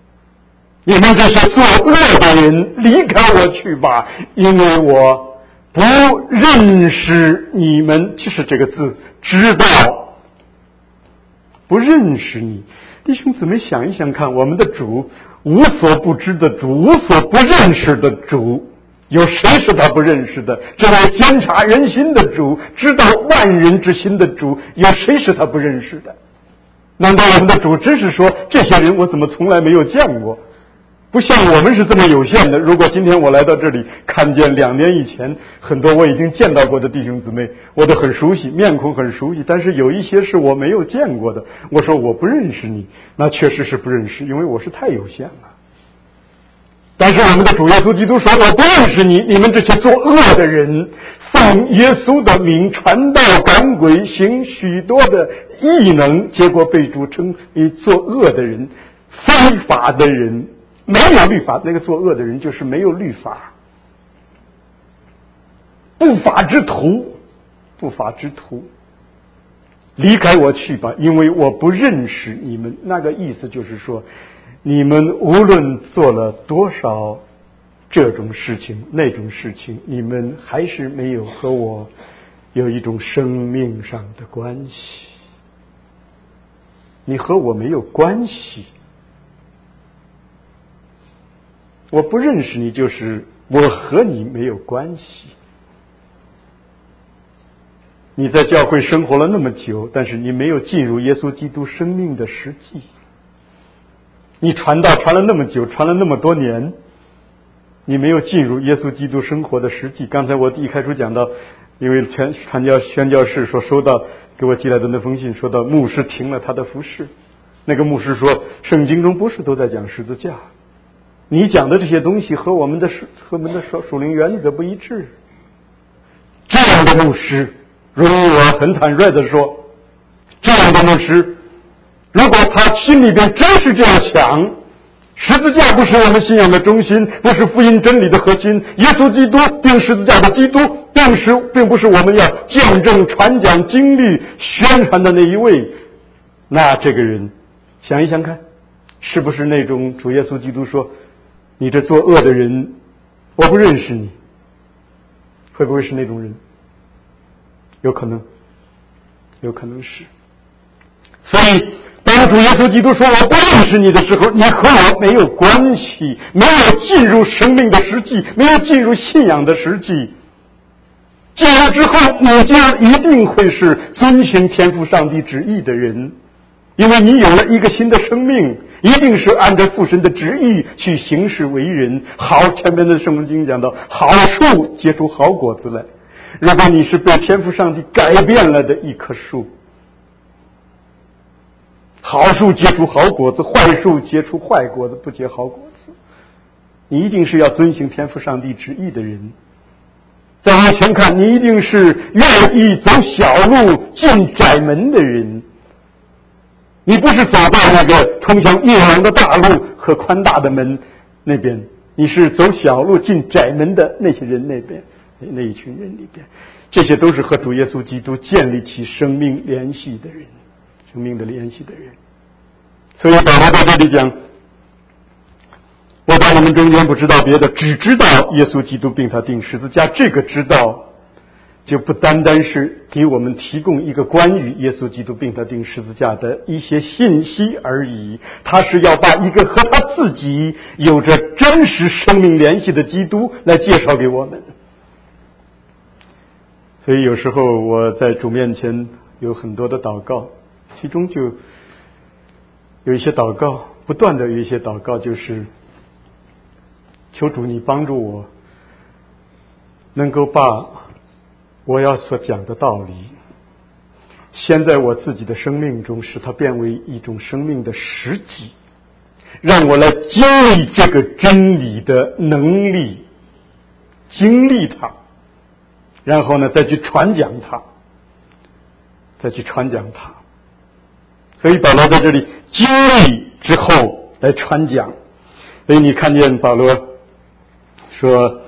你们这些作恶的人，离开我去吧，因为我不认识你们，其实这个字知道，不认识你。弟兄姊妹想一想看，我们的主，无所不知的主，无所不认识的主，有谁是他不认识的？这位监察人心的主，知道万人之心的主，有谁是他不认识的？难道我们的主只是说这些人我怎么从来没有见过？不像我们是这么有限的。如果今天我来到这里，看见两年以前很多我已经见到过的弟兄姊妹，我都很熟悉，面孔很熟悉，但是有一些是我没有见过的，我说我不认识你，那确实是不认识，因为我是太有限了。但是我们的主耶稣基督说，我不认识你，你们这些作恶的人，奉耶稣的名传道赶鬼，行许多的异能，结果被主称为作恶的人，非法的人，没有律法。那个作恶的人就是没有律法，不法之徒，不法之徒，离开我去吧，因为我不认识你们。那个意思就是说，你们无论做了多少这种事情那种事情，你们还是没有和我有一种生命上的关系，你和我没有关系。我不认识你，就是我和你没有关系。你在教会生活了那么久，但是你没有进入耶稣基督生命的实际。你传道传了那么久，传了那么多年，你没有进入耶稣基督生活的实际。刚才我一开始讲到，因为全传教宣教士说收到给我寄来的那封信，说到牧师停了他的服事，那个牧师说圣经中不是都在讲十字架，你讲的这些东西和我们的和我们的属灵原则不一致。这样的牧师，容易我很坦率的说，这样的牧师如果他心里边真是这样想，十字架不是我们信仰的中心，不是福音真理的核心，耶稣基督定十字架的基督并是并不是我们要见证传讲经历宣传的那一位，那这个人想一想看，是不是那种主耶稣基督说你这作恶的人我不认识你，会不会是那种人？有可能，有可能是。所以当主耶稣基督说我不认识你的时候，你和我没有关系，没有进入生命的实际，没有进入信仰的实际。进入之后，你就一定会是遵循天父上帝旨意的人，因为你有了一个新的生命，一定是按照父神的旨意去行事为人。好，前面的圣经讲到，好树结出好果子来。如果你是被天父上帝改变了的一棵树，好树结出好果子，坏树结出坏果子，不结好果子。你一定是要遵行天父上帝旨意的人。再往前看，你一定是愿意走小路进窄门的人。你不是走到那个通向灭亡的大路和宽大的门那边，你是走小路进窄门的那些人那边，那一群人里边。这些都是和主耶稣基督建立起生命联系的人，生命的联系的人。所以保罗在这里讲，我在你们中间不知道别的，只知道耶稣基督并他钉十字架。这个知道就不单单是给我们提供一个关于耶稣基督并他钉十字架的一些信息而已，他是要把一个和他自己有着真实生命联系的基督来介绍给我们。所以有时候我在主面前有很多的祷告，其中就有一些祷告，不断的有一些祷告，就是求主你帮助我能够把我要所讲的道理先在我自己的生命中使它变为一种生命的实际，让我来经历这个真理的能力，经历它，然后呢再去传讲它，再去传讲它。所以保罗在这里经历之后来传讲。所以你看见保罗说，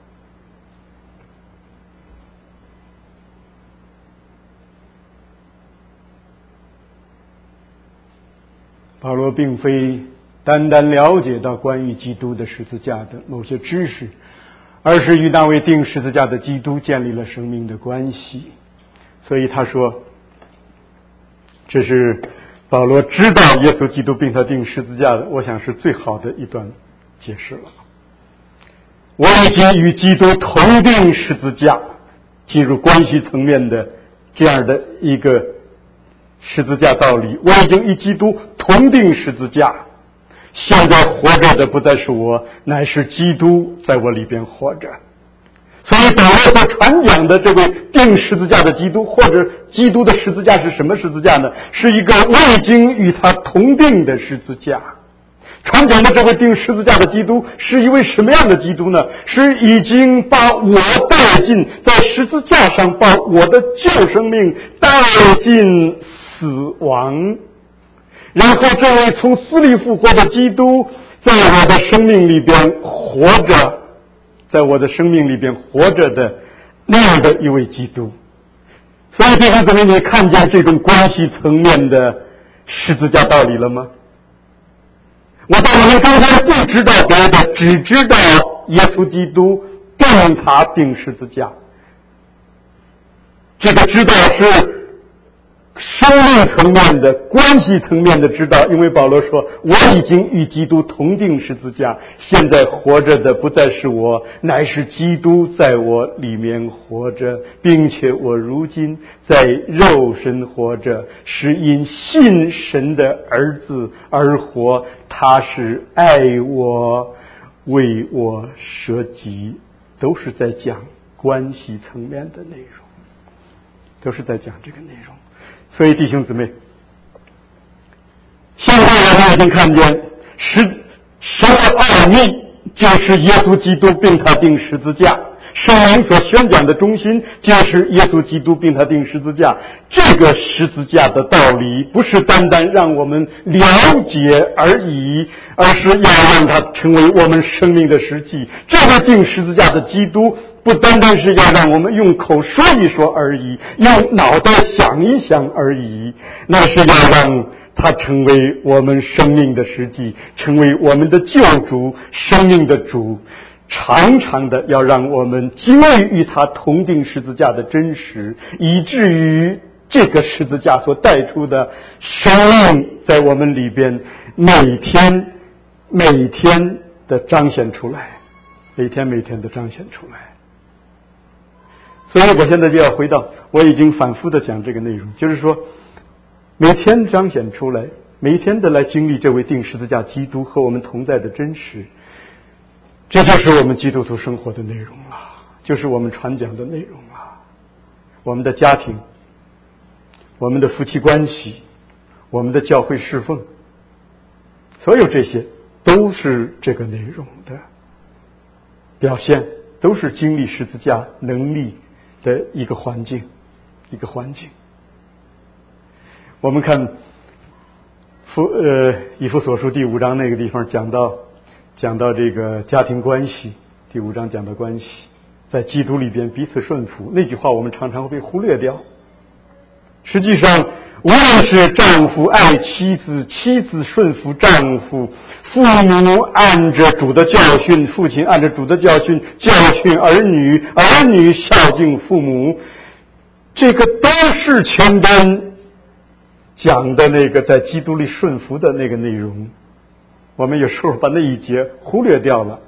保罗并非单单了解到关于基督的十字架的某些知识， 而是与那位钉十字架的基督建立了生命的关系。所以他说，这是保罗知道耶稣基督并他钉十字架的，我想是最好的一段解释了。我已经与基督同钉十字架，进入关系层面的这样的一个十字架道理。我已经与基督同钉十字架，现在活着的不再是我，乃是基督在我里边活着。所以保罗所传讲的这位钉十字架的基督，或者基督的十字架是什么十字架呢？是一个我已经与他同钉的十字架。传讲的这位钉十字架的基督是一位什么样的基督呢？是已经把我带进，在十字架上把我的旧生命带进死亡，然后这位从死里复活的基督在我的生命里边活着，在我的生命里边活着的那样的一位基督。所以弟兄姊妹，你看见这种关系层面的十字架道理了吗？我在我们中间不知道别的，只知道耶稣基督并他钉十字架。这个知道是生命层面的、关系层面的知道，因为保罗说，我已经与基督同钉十字架，现在活着的不再是我，乃是基督在我里面活着，并且我如今在肉身活着，是因信神的儿子而活，他是爱我，为我舍己，都是在讲关系层面的内容，都是在讲这个内容。所以弟兄姊妹，现在我们已经看见神神的奥秘就是耶稣基督并他钉十字架，圣灵所宣讲的中心就是耶稣基督并他钉十字架。这个十字架的道理不是单单让我们了解而已，而是要让它成为我们生命的实际。这个钉十字架的基督不单单是要让我们用口说一说而已，用脑袋想一想而已，那是要让它成为我们生命的实际，成为我们的救主，生命的主，常常的要让我们经历与他同钉十字架的真实，以至于这个十字架所带出的生命在我们里边每天每天的彰显出来，每天每天的彰显出来。所以我现在就要回到我已经反复的讲这个内容，就是说每天彰显出来，每一天的来经历这位钉十字架基督和我们同在的真实，这就是我们基督徒生活的内容了，就是我们传讲的内容了。我们的家庭，我们的夫妻关系，我们的教会侍奉，所有这些都是这个内容的表现，都是经历十字架能力的一个环境，一个环境。我们看弗呃以弗所书第五章那个地方讲到讲到这个家庭关系，第五章讲到关系，在基督里边彼此顺服，那句话我们常常会被忽略掉。实际上无论是丈夫爱妻子，妻子顺服丈夫，父母按着主的教训，父亲按着主的教训教训儿女，儿女孝敬父母，这个都是前边讲的那个在基督里顺服的那个内容。我们有时候把那一节忽略掉了。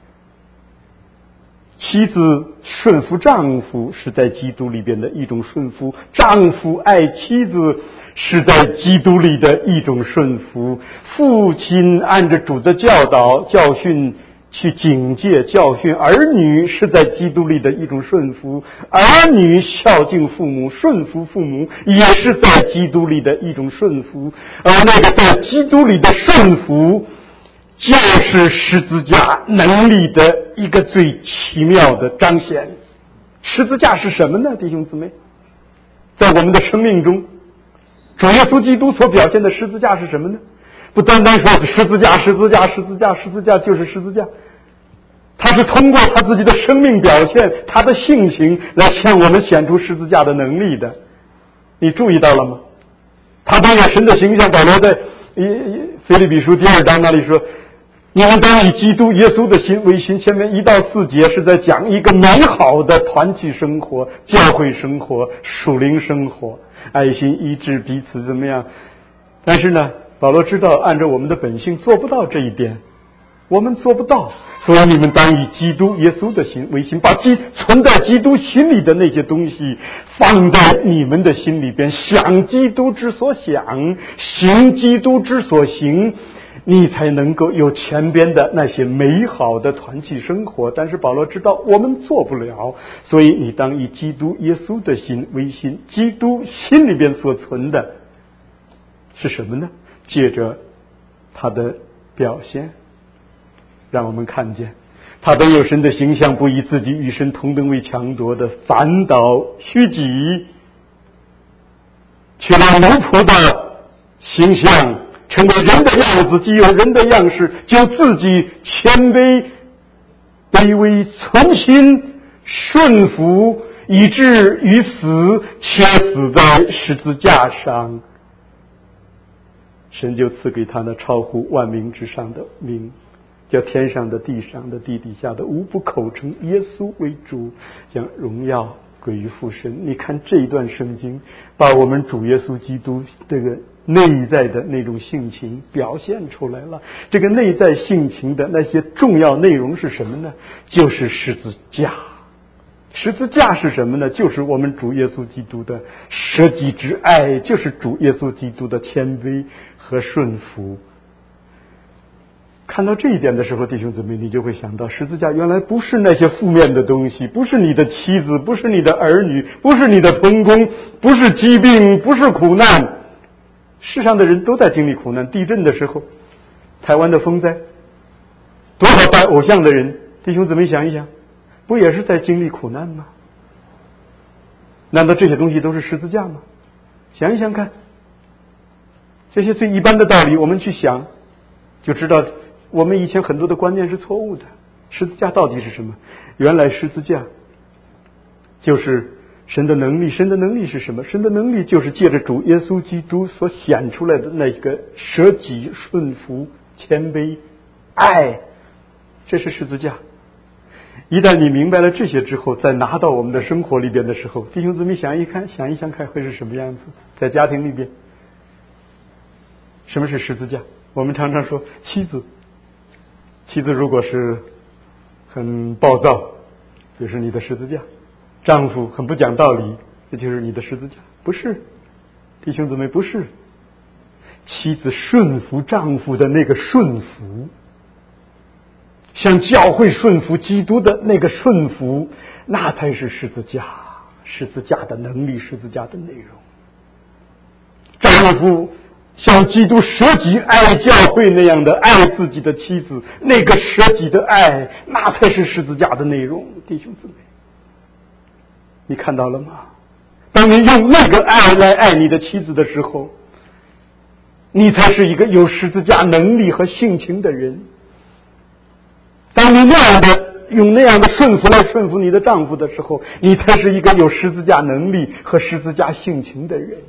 妻子顺服丈夫是在基督里边的一种顺服，丈夫爱妻子是在基督里的一种顺服，父亲按着主的教导教训去警戒教训儿女是在基督里的一种顺服，儿女孝敬父母顺服父母也是在基督里的一种顺服，而那个在基督里的顺服就是十字架能力的一个最奇妙的彰显。十字架是什么呢，弟兄姊妹？在我们的生命中，主耶稣基督所表现的十字架是什么呢？不单单说十字架十字架十字架十字架就是十字架，他是通过他自己的生命表现，他的性情来向我们显出十字架的能力的。你注意到了吗？他当着神的形象，保罗在腓立比书第二章那里说， 你们当以基督耶稣的心为心。前面一到四节是在讲一个美好的团契生活、教会生活、属灵生活，爱心医治彼此怎么样。但是呢，保罗知道按照我们的本性做不到这一点，我们做不到，所以你们当以基督耶稣的心为心，把基存在基督心里的那些东西放在你们的心里边，想基督之所想，行基督之所行，你才能够有前边的那些美好的团契生活。但是保罗知道我们做不了，所以你当以基督耶稣的心为心。基督心里边所存的是什么呢？借着他的表现，让我们看见他本有神的形象，不以自己与神同等为强夺的，反倒虚己，取了奴仆的形象，成为人的样子，既有人的样式，就自己谦卑卑微，存心顺服，以至于死，且死在十字架上。神就赐给他那超乎万名之上的名，叫天上的、地上的、地底下的无不口称耶稣为主，将荣耀归于父神。你看这一段圣经，把我们主耶稣基督这个内在的那种性情表现出来了。这个内在性情的那些重要内容是什么呢？就是十字架。十字架是什么呢？就是我们主耶稣基督的舍己之爱，就是主耶稣基督的谦卑和顺服。看到这一点的时候，弟兄姊妹，你就会想到十字架原来不是那些负面的东西，不是你的妻子，不是你的儿女，不是你的同工，不是疾病，不是苦难。世上的人都在经历苦难。地震的时候，台湾的风灾，多少拜偶像的人，弟兄姊妹想一想，不也是在经历苦难吗？难道这些东西都是十字架吗？想一想看，这些最一般的道理我们去想，就知道我们以前很多的观念是错误的。十字架到底是什么？原来十字架就是神的能力。神的能力是什么？神的能力就是借着主耶稣基督所显出来的那个舍己、顺服、谦卑、爱，这是十字架。一旦你明白了这些之后，再拿到我们的生活里边的时候，弟兄姊妹想一看，想一想看会是什么样子。在家庭里边，什么是十字架？我们常常说妻子，妻子如果是很暴躁，就是你的十字架；丈夫很不讲道理，这就是你的十字架。不是，弟兄姊妹，不是。妻子顺服丈夫的那个顺服，像教会顺服基督的那个顺服，那才是十字架。十字架的能力，十字架的内容。丈夫像基督舍己爱教会那样的爱自己的妻子，那个舍己的爱，那才是十字架的内容。弟兄姊妹，你看到了吗？当你用那个爱来爱你的妻子的时候，你才是一个有十字架能力和性情的人。当你那样的用那样的顺服来顺服你的丈夫的时候，你才是一个有十字架能力和十字架性情的人。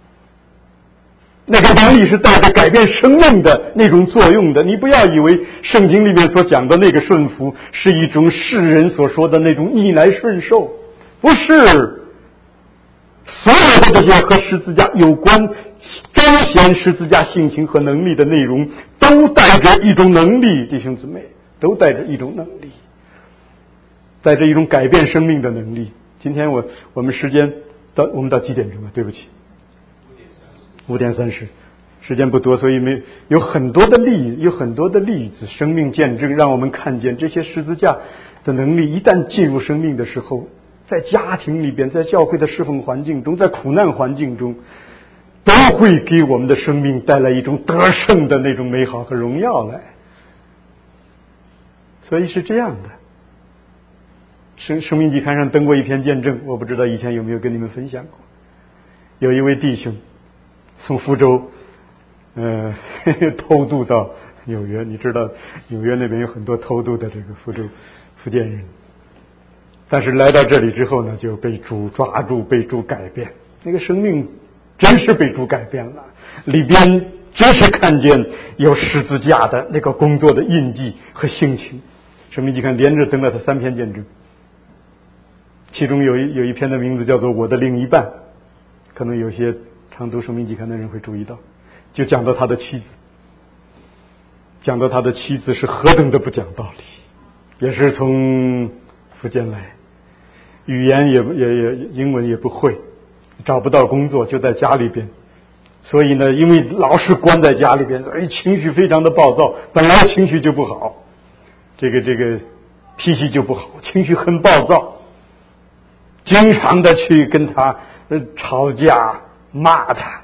那个能力是带着改变生命的那种作用的。你不要以为圣经里面所讲的那个顺服是一种世人所说的那种逆来顺受，不是。所有的这些和十字架有关彰显十字架性情和能力的内容，都带着一种能力，弟兄姊妹，都带着一种能力，带着一种改变生命的能力。今天我我们时间到，我们到几点钟啊？对不起，五点三十，时间不多，所以没有很多的例，有很多的例子，生命见证让我们看见这些十字架的能力，一旦进入生命的时候，在家庭里边，在教会的侍奉环境中，在苦难环境中，都会给我们的生命带来一种得胜的那种美好和荣耀来。所以是这样的。生生命季刊上登过一篇见证，我不知道以前有没有跟你们分享过。有一位弟兄从福州呃偷渡到纽约，你知道纽约那边有很多偷渡的这个福州福建人，但是来到这里之后呢，就被主抓住，被主改变，那个生命真是被主改变了，里边只是看见有十字架的那个工作的印记和性情。生命期刊连着登了他三篇见证，其中有一有一篇的名字叫做《我的另一半》，可能有些常读生命期刊的人会注意到，就讲到他的妻子，讲到他的妻子是何等的不讲道理，也是从福建来，语言也也也英文也不会，找不到工作，就在家里边，所以呢，因为老是关在家里边，所以情绪非常的暴躁，本来情绪就不好，这个这个脾气就不好，情绪很暴躁，经常的去跟他吵架骂他。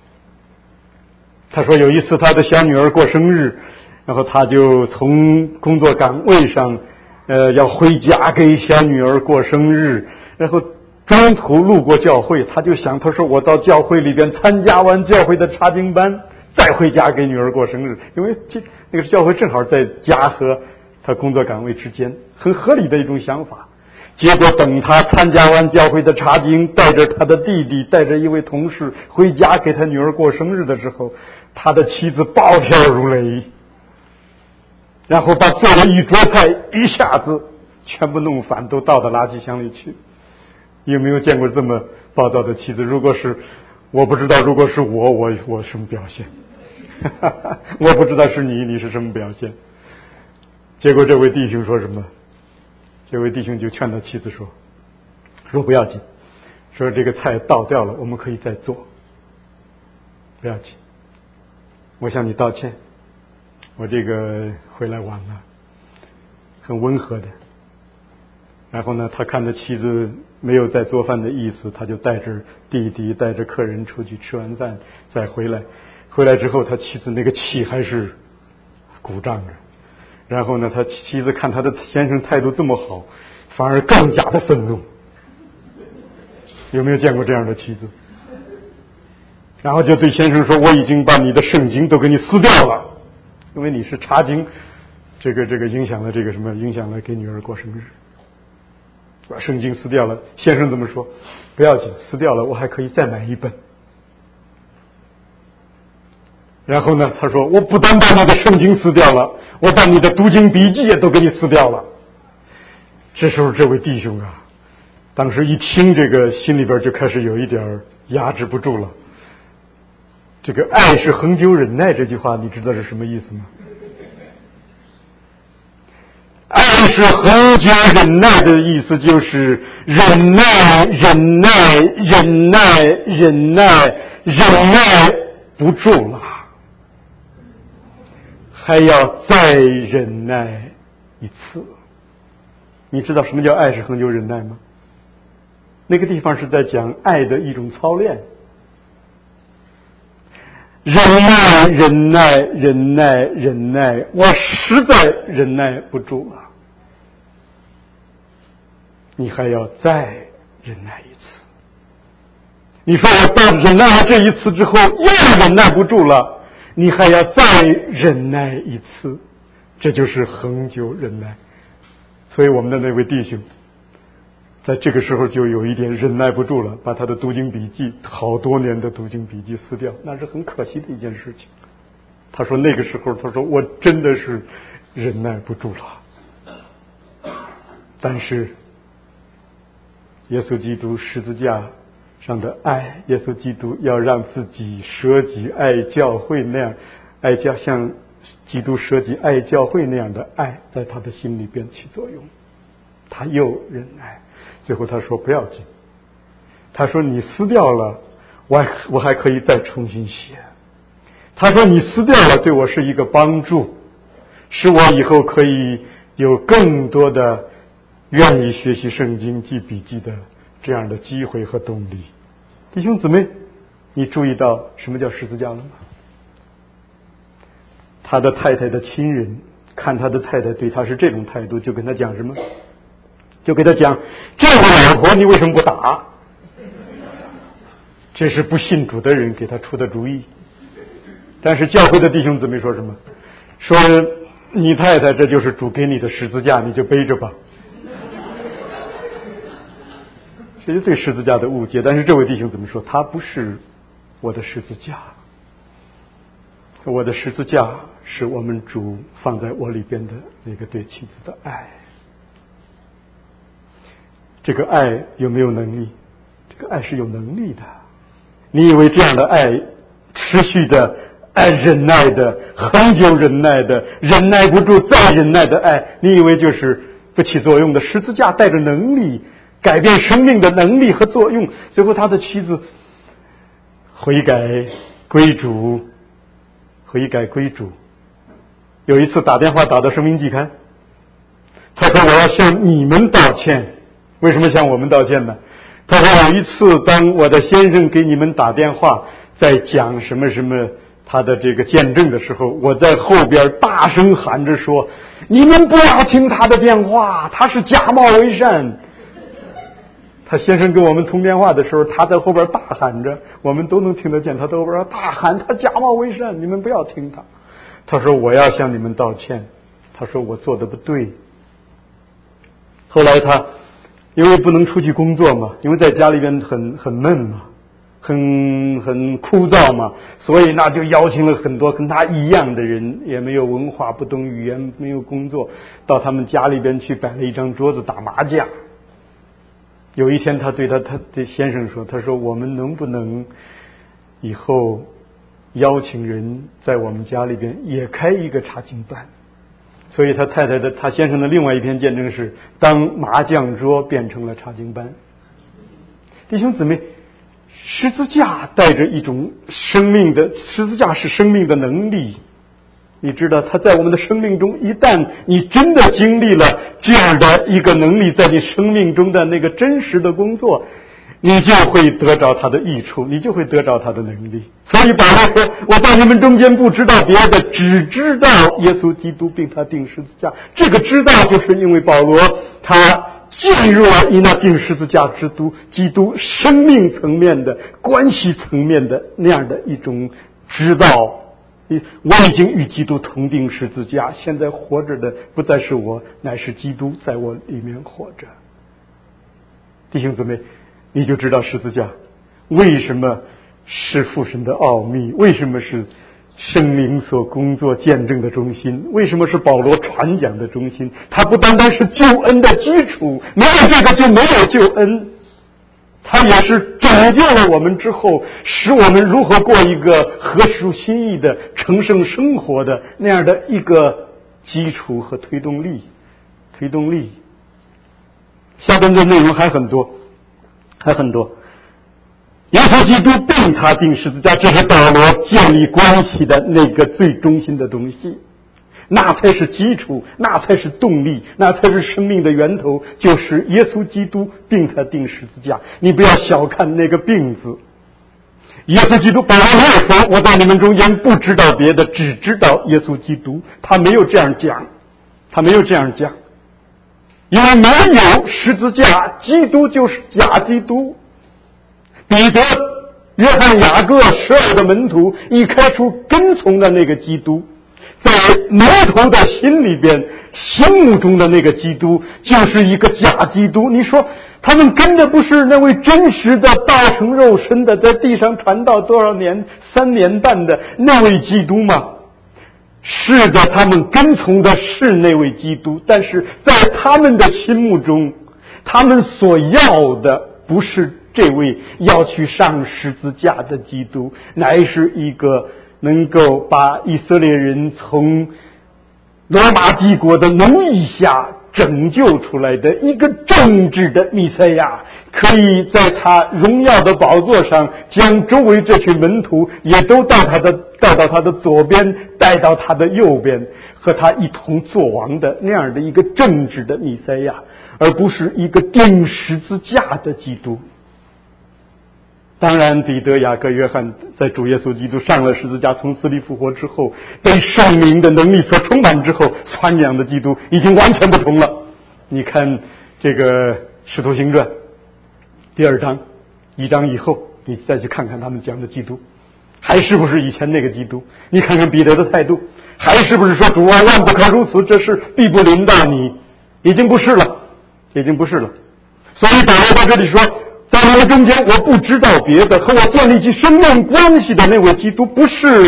他说有一次他的小女儿过生日，然后他就从工作岗位上呃要回家给小女儿过生日，然后中途路过教会，他就想，他说我到教会里边参加完教会的查经班，再回家给女儿过生日，因为这那个教会正好在家和他工作岗位之间，很合理的一种想法。结果等他参加完教会的查经，带着他的弟弟，带着一位同事回家给他女儿过生日的时候，他的妻子暴跳如雷，然后把做了一桌菜一下子全部弄反，都倒到垃圾箱里去。你有没有见过这么暴躁的妻子？如果是我不知道，如果是我我我什么表现我不知道是你你是什么表现。结果这位弟兄说什么？这位弟兄就劝他妻子说说不要紧，说这个菜倒掉了，我们可以再做，不要紧，我向你道歉，我这个回来晚了，很温和的。然后呢，他看着妻子没有再做饭的意思，他就带着弟弟带着客人出去吃完饭再回来。回来之后，他妻子那个气还是鼓胀着。然后呢，他妻子看他的先生态度这么好，反而更加的愤怒。有没有见过这样的妻子？然后就对先生说，我已经把你的圣经都给你撕掉了，因为你是查经，这个这个影响了这个什么，影响了给女儿过生日，把圣经撕掉了。先生这么说，不要紧，撕掉了我还可以再买一本。然后呢，他说我不单把你的圣经撕掉了，我把你的读经笔记也都给你撕掉了。这时候这位弟兄啊，当时一听这个，心里边就开始有一点压制不住了。这个爱是恒久忍耐这句话你知道是什么意思吗？爱是恒久忍耐的意思就是忍耐忍耐忍耐忍耐忍耐不住了，还要再忍耐一次。你知道什么叫爱是恒久忍耐吗？那个地方是在讲爱的一种操练。忍耐忍耐忍耐忍耐，我实在忍耐不住了，你还要再忍耐一次。你说我到忍耐了这一次之后又忍耐不住了，你还要再忍耐一次，这就是恒久忍耐。所以我们的那位弟兄在这个时候就有一点忍耐不住了，把他的读经笔记好多年的读经笔记撕掉，那是很可惜的一件事情。他说那个时候他说我真的是忍耐不住了。但是耶稣基督十字架上的爱，耶稣基督要让自己舍己爱教会那样爱教，像基督舍己爱教会那样的爱在他的心里边起作用，他又忍耐。最后他说不要紧，他说你撕掉了我还我还可以再重新写。他说你撕掉了对我是一个帮助，使我以后可以有更多的愿意学习圣经记笔记的这样的机会和动力。弟兄姊妹，你注意到什么叫十字架了吗？他的太太的亲人看他的太太对他是这种态度，就跟他讲什么？就给他讲，这个老婆你为什么不打？这是不信主的人给他出的主意。但是教会的弟兄姊妹说什么？说你太太这就是主给你的十字架，你就背着吧。这是对十字架的误解。但是这位弟兄怎么说？他不是我的十字架， 我的十字架是我们主放在我里边的那个对妻子的爱。这个爱有没有能力？这个爱是有能力的。你以为这样的爱，持续的爱，忍耐的，恒久忍耐的，忍耐不住再忍耐的爱，你以为就是不起作用的？十字架带着能力，改变生命的能力和作用。最后他的妻子悔改归主，悔改归主。有一次打电话打到生命季刊，他说我要向你们道歉。为什么向我们道歉呢？他说有一次当我的先生给你们打电话在讲什么什么他的这个见证的时候，我在后边大声喊着说，你们不要听他的电话，他是假冒伪善。他先生跟我们通电话的时候，他在后边大喊着，我们都能听得见，他在后边大喊，他假冒伪善，你们不要听他。他说我要向你们道歉，他说我做的不对。后来他因为不能出去工作嘛，因为在家里边很很闷嘛，很很枯燥嘛，所以那就邀请了很多跟他一样的人，也没有文化，不懂语言，没有工作，到他们家里边去摆了一张桌子打麻将。有一天他对他他的先生说，他说我们能不能以后邀请人在我们家里边也开一个查经班。所以他太太的他先生的另外一篇见证是，当麻将桌变成了查经班。弟兄姊妹，十字架带着一种生命的，十字架是生命的能力。你知道，它在我们的生命中，一旦你真的经历了这样的一个能力，在你生命中的那个真实的工作，你就会得着它的益处，你就会得着它的能力。所以保罗说，我在你们中间不知道别的，只知道耶稣基督并他钉十字架。这个知道就是因为保罗他进入了以那钉十字架之都基督生命层面的关系层面的那样的一种知道。我已经与基督同钉十字架，现在活着的不再是我，乃是基督在我里面活着。弟兄姊妹，你就知道十字架为什么是父神的奥秘，为什么是圣灵所工作见证的中心，为什么是保罗传讲的中心。它不单单是救恩的基础，没有这个就没有救恩，它也是拯救了我们之后，使我们如何过一个合属心意的成圣生活的那样的一个基础和推动力。推动力下边的内容还很多，还很多。耶稣基督并他钉十字架，这是保罗建立关系的那个最中心的东西，那才是基础，那才是动力，那才是生命的源头，就是耶稣基督并他钉十字架。你不要小看那个并字。耶稣基督，保罗没有说我在你们中间不知道别的，只知道耶稣基督，他没有这样讲，他没有这样讲，因为没有十字架，基督就是假基督。彼得、约翰、雅各十二个门徒一开出跟从的那个基督，在门徒的心里边，心目中的那个基督就是一个假基督。你说他们跟的不是那位真实的道成肉身的，在地上传道多少年，三年半的那位基督吗？是的，他们跟从的是那位基督，但是在他们的心目中，他们所要的不是这位要去上十字架的基督，乃是一个能够把以色列人从罗马帝国的奴役下拯救出来的一个政治的弥赛亚，可以在他荣耀的宝座上将周围这群门徒也都带他的带到他的左边，带到他的右边，和他一同作王的那样的一个政治的弥赛亚，而不是一个钉十字架的基督。当然彼得、雅各、约翰在主耶稣基督上了十字架从死里复活之后，被圣灵的能力所充满之后，传讲的基督已经完全不同了。你看这个使徒行传第二章一章以后，你再去看看他们讲的基督，还是不是以前那个基督？你看看彼得的态度，还是不是说主啊，万不可如此，这事必不临到你？已经不是了，已经不是了。所以保罗在这里说，在你们中间我不知道别的，和我建立起生命关系的那位基督不是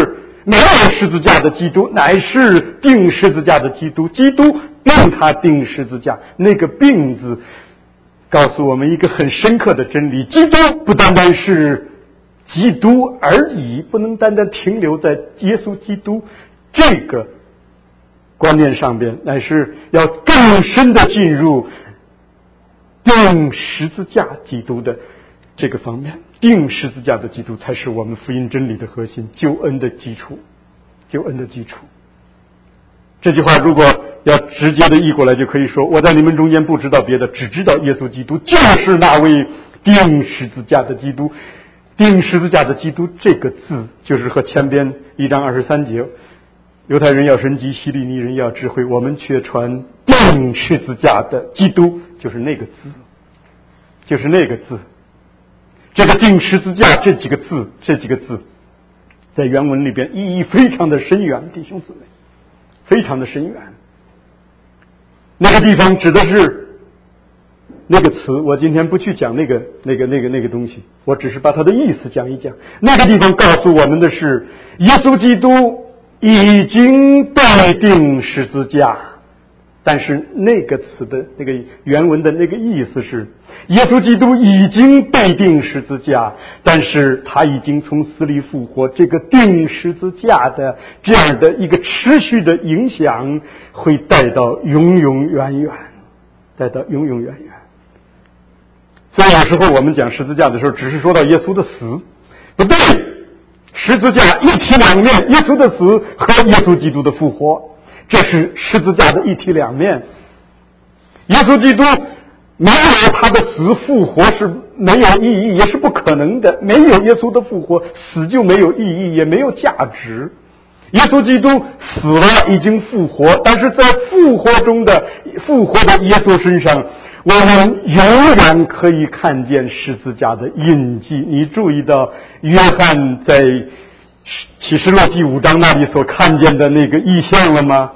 没有十字架的基督，乃是钉十字架的基督。基督并他钉十字架，那个并字告诉我们一个很深刻的真理：基督不单单是基督而已，不能单单停留在耶稣基督这个观念上边，乃是要更深的进入钉十字架基督的这个方面。钉十字架的基督才是我们福音真理的核心，救恩的基础，救恩的基础。这句话如果要直接的译过来，就可以说：我在你们中间不知道别的，只知道耶稣基督就是那位钉十字架的基督。钉十字架的基督这个字，就是和前边一章二十三节，犹太人要神迹，希利尼人要智慧，我们却传钉十字架的基督，就是那个字，就是那个字。这个钉十字架这几个字，这几个字在原文里边意义非常的深远，弟兄姊妹，非常的深远。那个地方指的是那个词，我今天不去讲那个那个那个那个东西，我只是把它的意思讲一讲。那个地方告诉我们的是，耶稣基督已经被钉十字架，但是那个词的那个原文的那个意思是，耶稣基督已经被钉十字架，但是他已经从死里复活。这个钉十字架的这样的一个持续的影响，会带到永永远远，带到永永远远。所以有时候我们讲十字架的时候，只是说到耶稣的死，不对，十字架一体两面，耶稣的死和耶稣基督的复活，这是十字架的一体两面。耶稣基督没有他的死，复活是没有意义，也是不可能的。没有耶稣的复活，死就没有意义，也没有价值。耶稣基督死了，已经复活，但是在复活中的复活的耶稣身上，我们永远可以看见十字架的印记。你注意到约翰在启示录第五章那里所看见的那个意象了吗？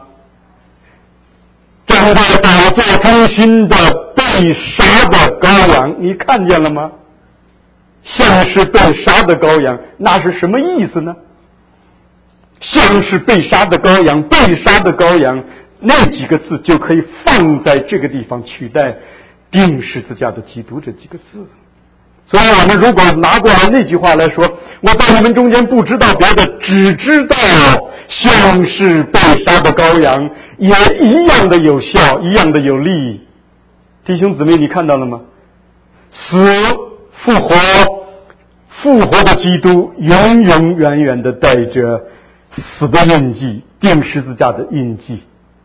站在宝座中心的被杀的羔羊，你看见了吗？像是被杀的羔羊，那是什么意思呢？像是被杀的羔羊，被杀的羔羊，那几个字就可以放在这个地方取代钉十字架的基督这几个字。所以我们如果拿过来那句话来说，我在你们中间不知道别的，只知道像是被杀的羔羊，也一样的有效，一样的有力。弟兄姊妹，你看到了吗？死复活，复活的基督永永远远的带着死的印记，钉十字架的印记。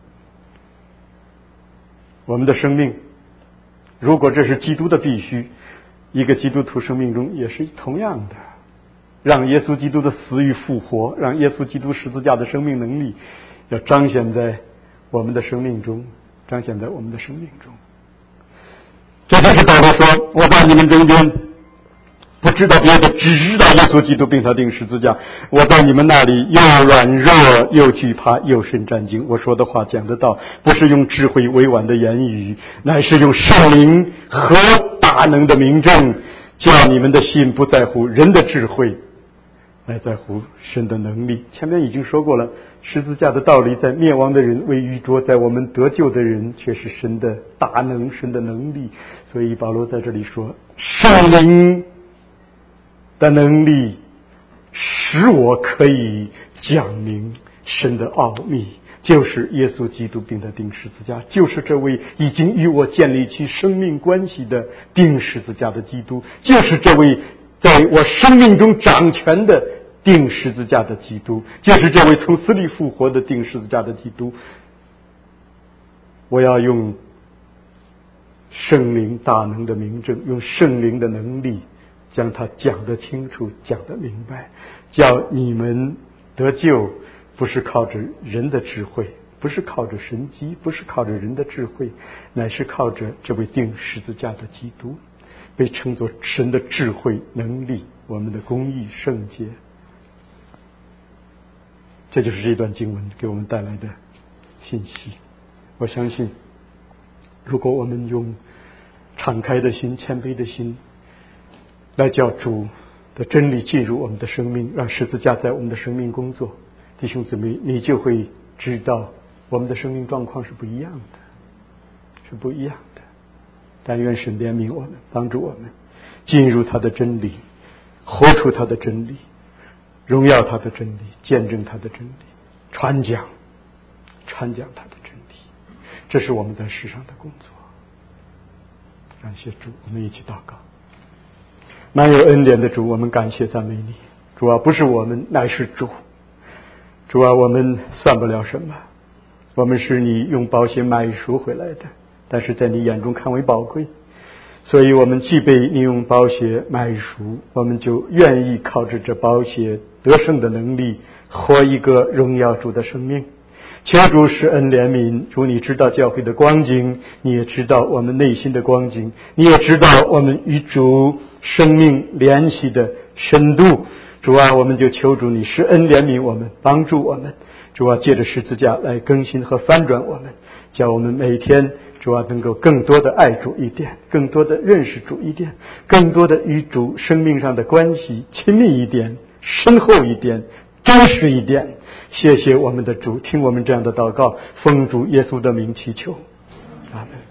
我们的生命，如果这是基督的必须，一个基督徒生命中也是同样的，让耶稣基督的死与复活，让耶稣基督十字架的生命能力要彰显在我们的生命中，彰显在我们的生命中。这就是保罗说，我在你们中间不知道别的，只知道耶稣基督并他钉十字架。我在你们那里又软弱又惧怕又甚战惊。我说的话讲得到，不是用智慧委婉的言语，乃是用圣灵和大能的明证，叫你们的心不在乎人的智慧，乃在乎神的能力。前面已经说过了，十字架的道理在灭亡的人为愚拙，在我们得救的人却是神的大能，神的能力。所以保罗在这里说，圣灵的能力使我可以讲明神的奥秘，就是耶稣基督并他钉十字架，就是这位已经与我建立起生命关系的钉十字架的基督，就是这位在我生命中掌权的钉十字架的基督，就是这位从死里复活的钉十字架的基督。我要用圣灵大能的明证，用圣灵的能力将它讲得清楚，讲得明白，叫你们得救不是靠着人的智慧，不是靠着神迹，不是靠着人的智慧，乃是靠着这位钉十字架的基督，被称作神的智慧能力，我们的公义圣洁。这就是这段经文给我们带来的信息。我相信如果我们用敞开的心，谦卑的心来叫主的真理进入我们的生命，让十字架在我们的生命工作， 弟兄姊妹，你就会知道我们的生命状况是不一样的，是不一样的。但愿神怜悯我们，帮助我们进入他的真理，活出他的真理，荣耀他的真理，见证他的真理，传讲传讲他的真理。这是我们在世上的工作。感谢主，我们一起祷告。满有恩典的主，我们感谢赞美你。主啊，不是我们，乃是主。主啊，我们算不了什么，我们是你用宝血买赎回来的，但是在你眼中看为宝贵，所以我们既被你用宝血买赎，我们就愿意靠着这宝血得胜的能力，活一个荣耀主的生命。求主施恩怜悯，主你知道教会的光景，你也知道我们内心的光景，你也知道我们与主生命联系的深度。主啊，我们就求主你施恩怜悯我们，帮助我们。主啊，借着十字架来更新和翻转我们，叫我们每天主啊能够更多的爱主一点，更多的认识主一点，更多的与主生命上的关系亲密一点，深厚一点，真实一点。谢谢我们的主，听我们这样的祷告，奉主耶稣的名祈求，阿们。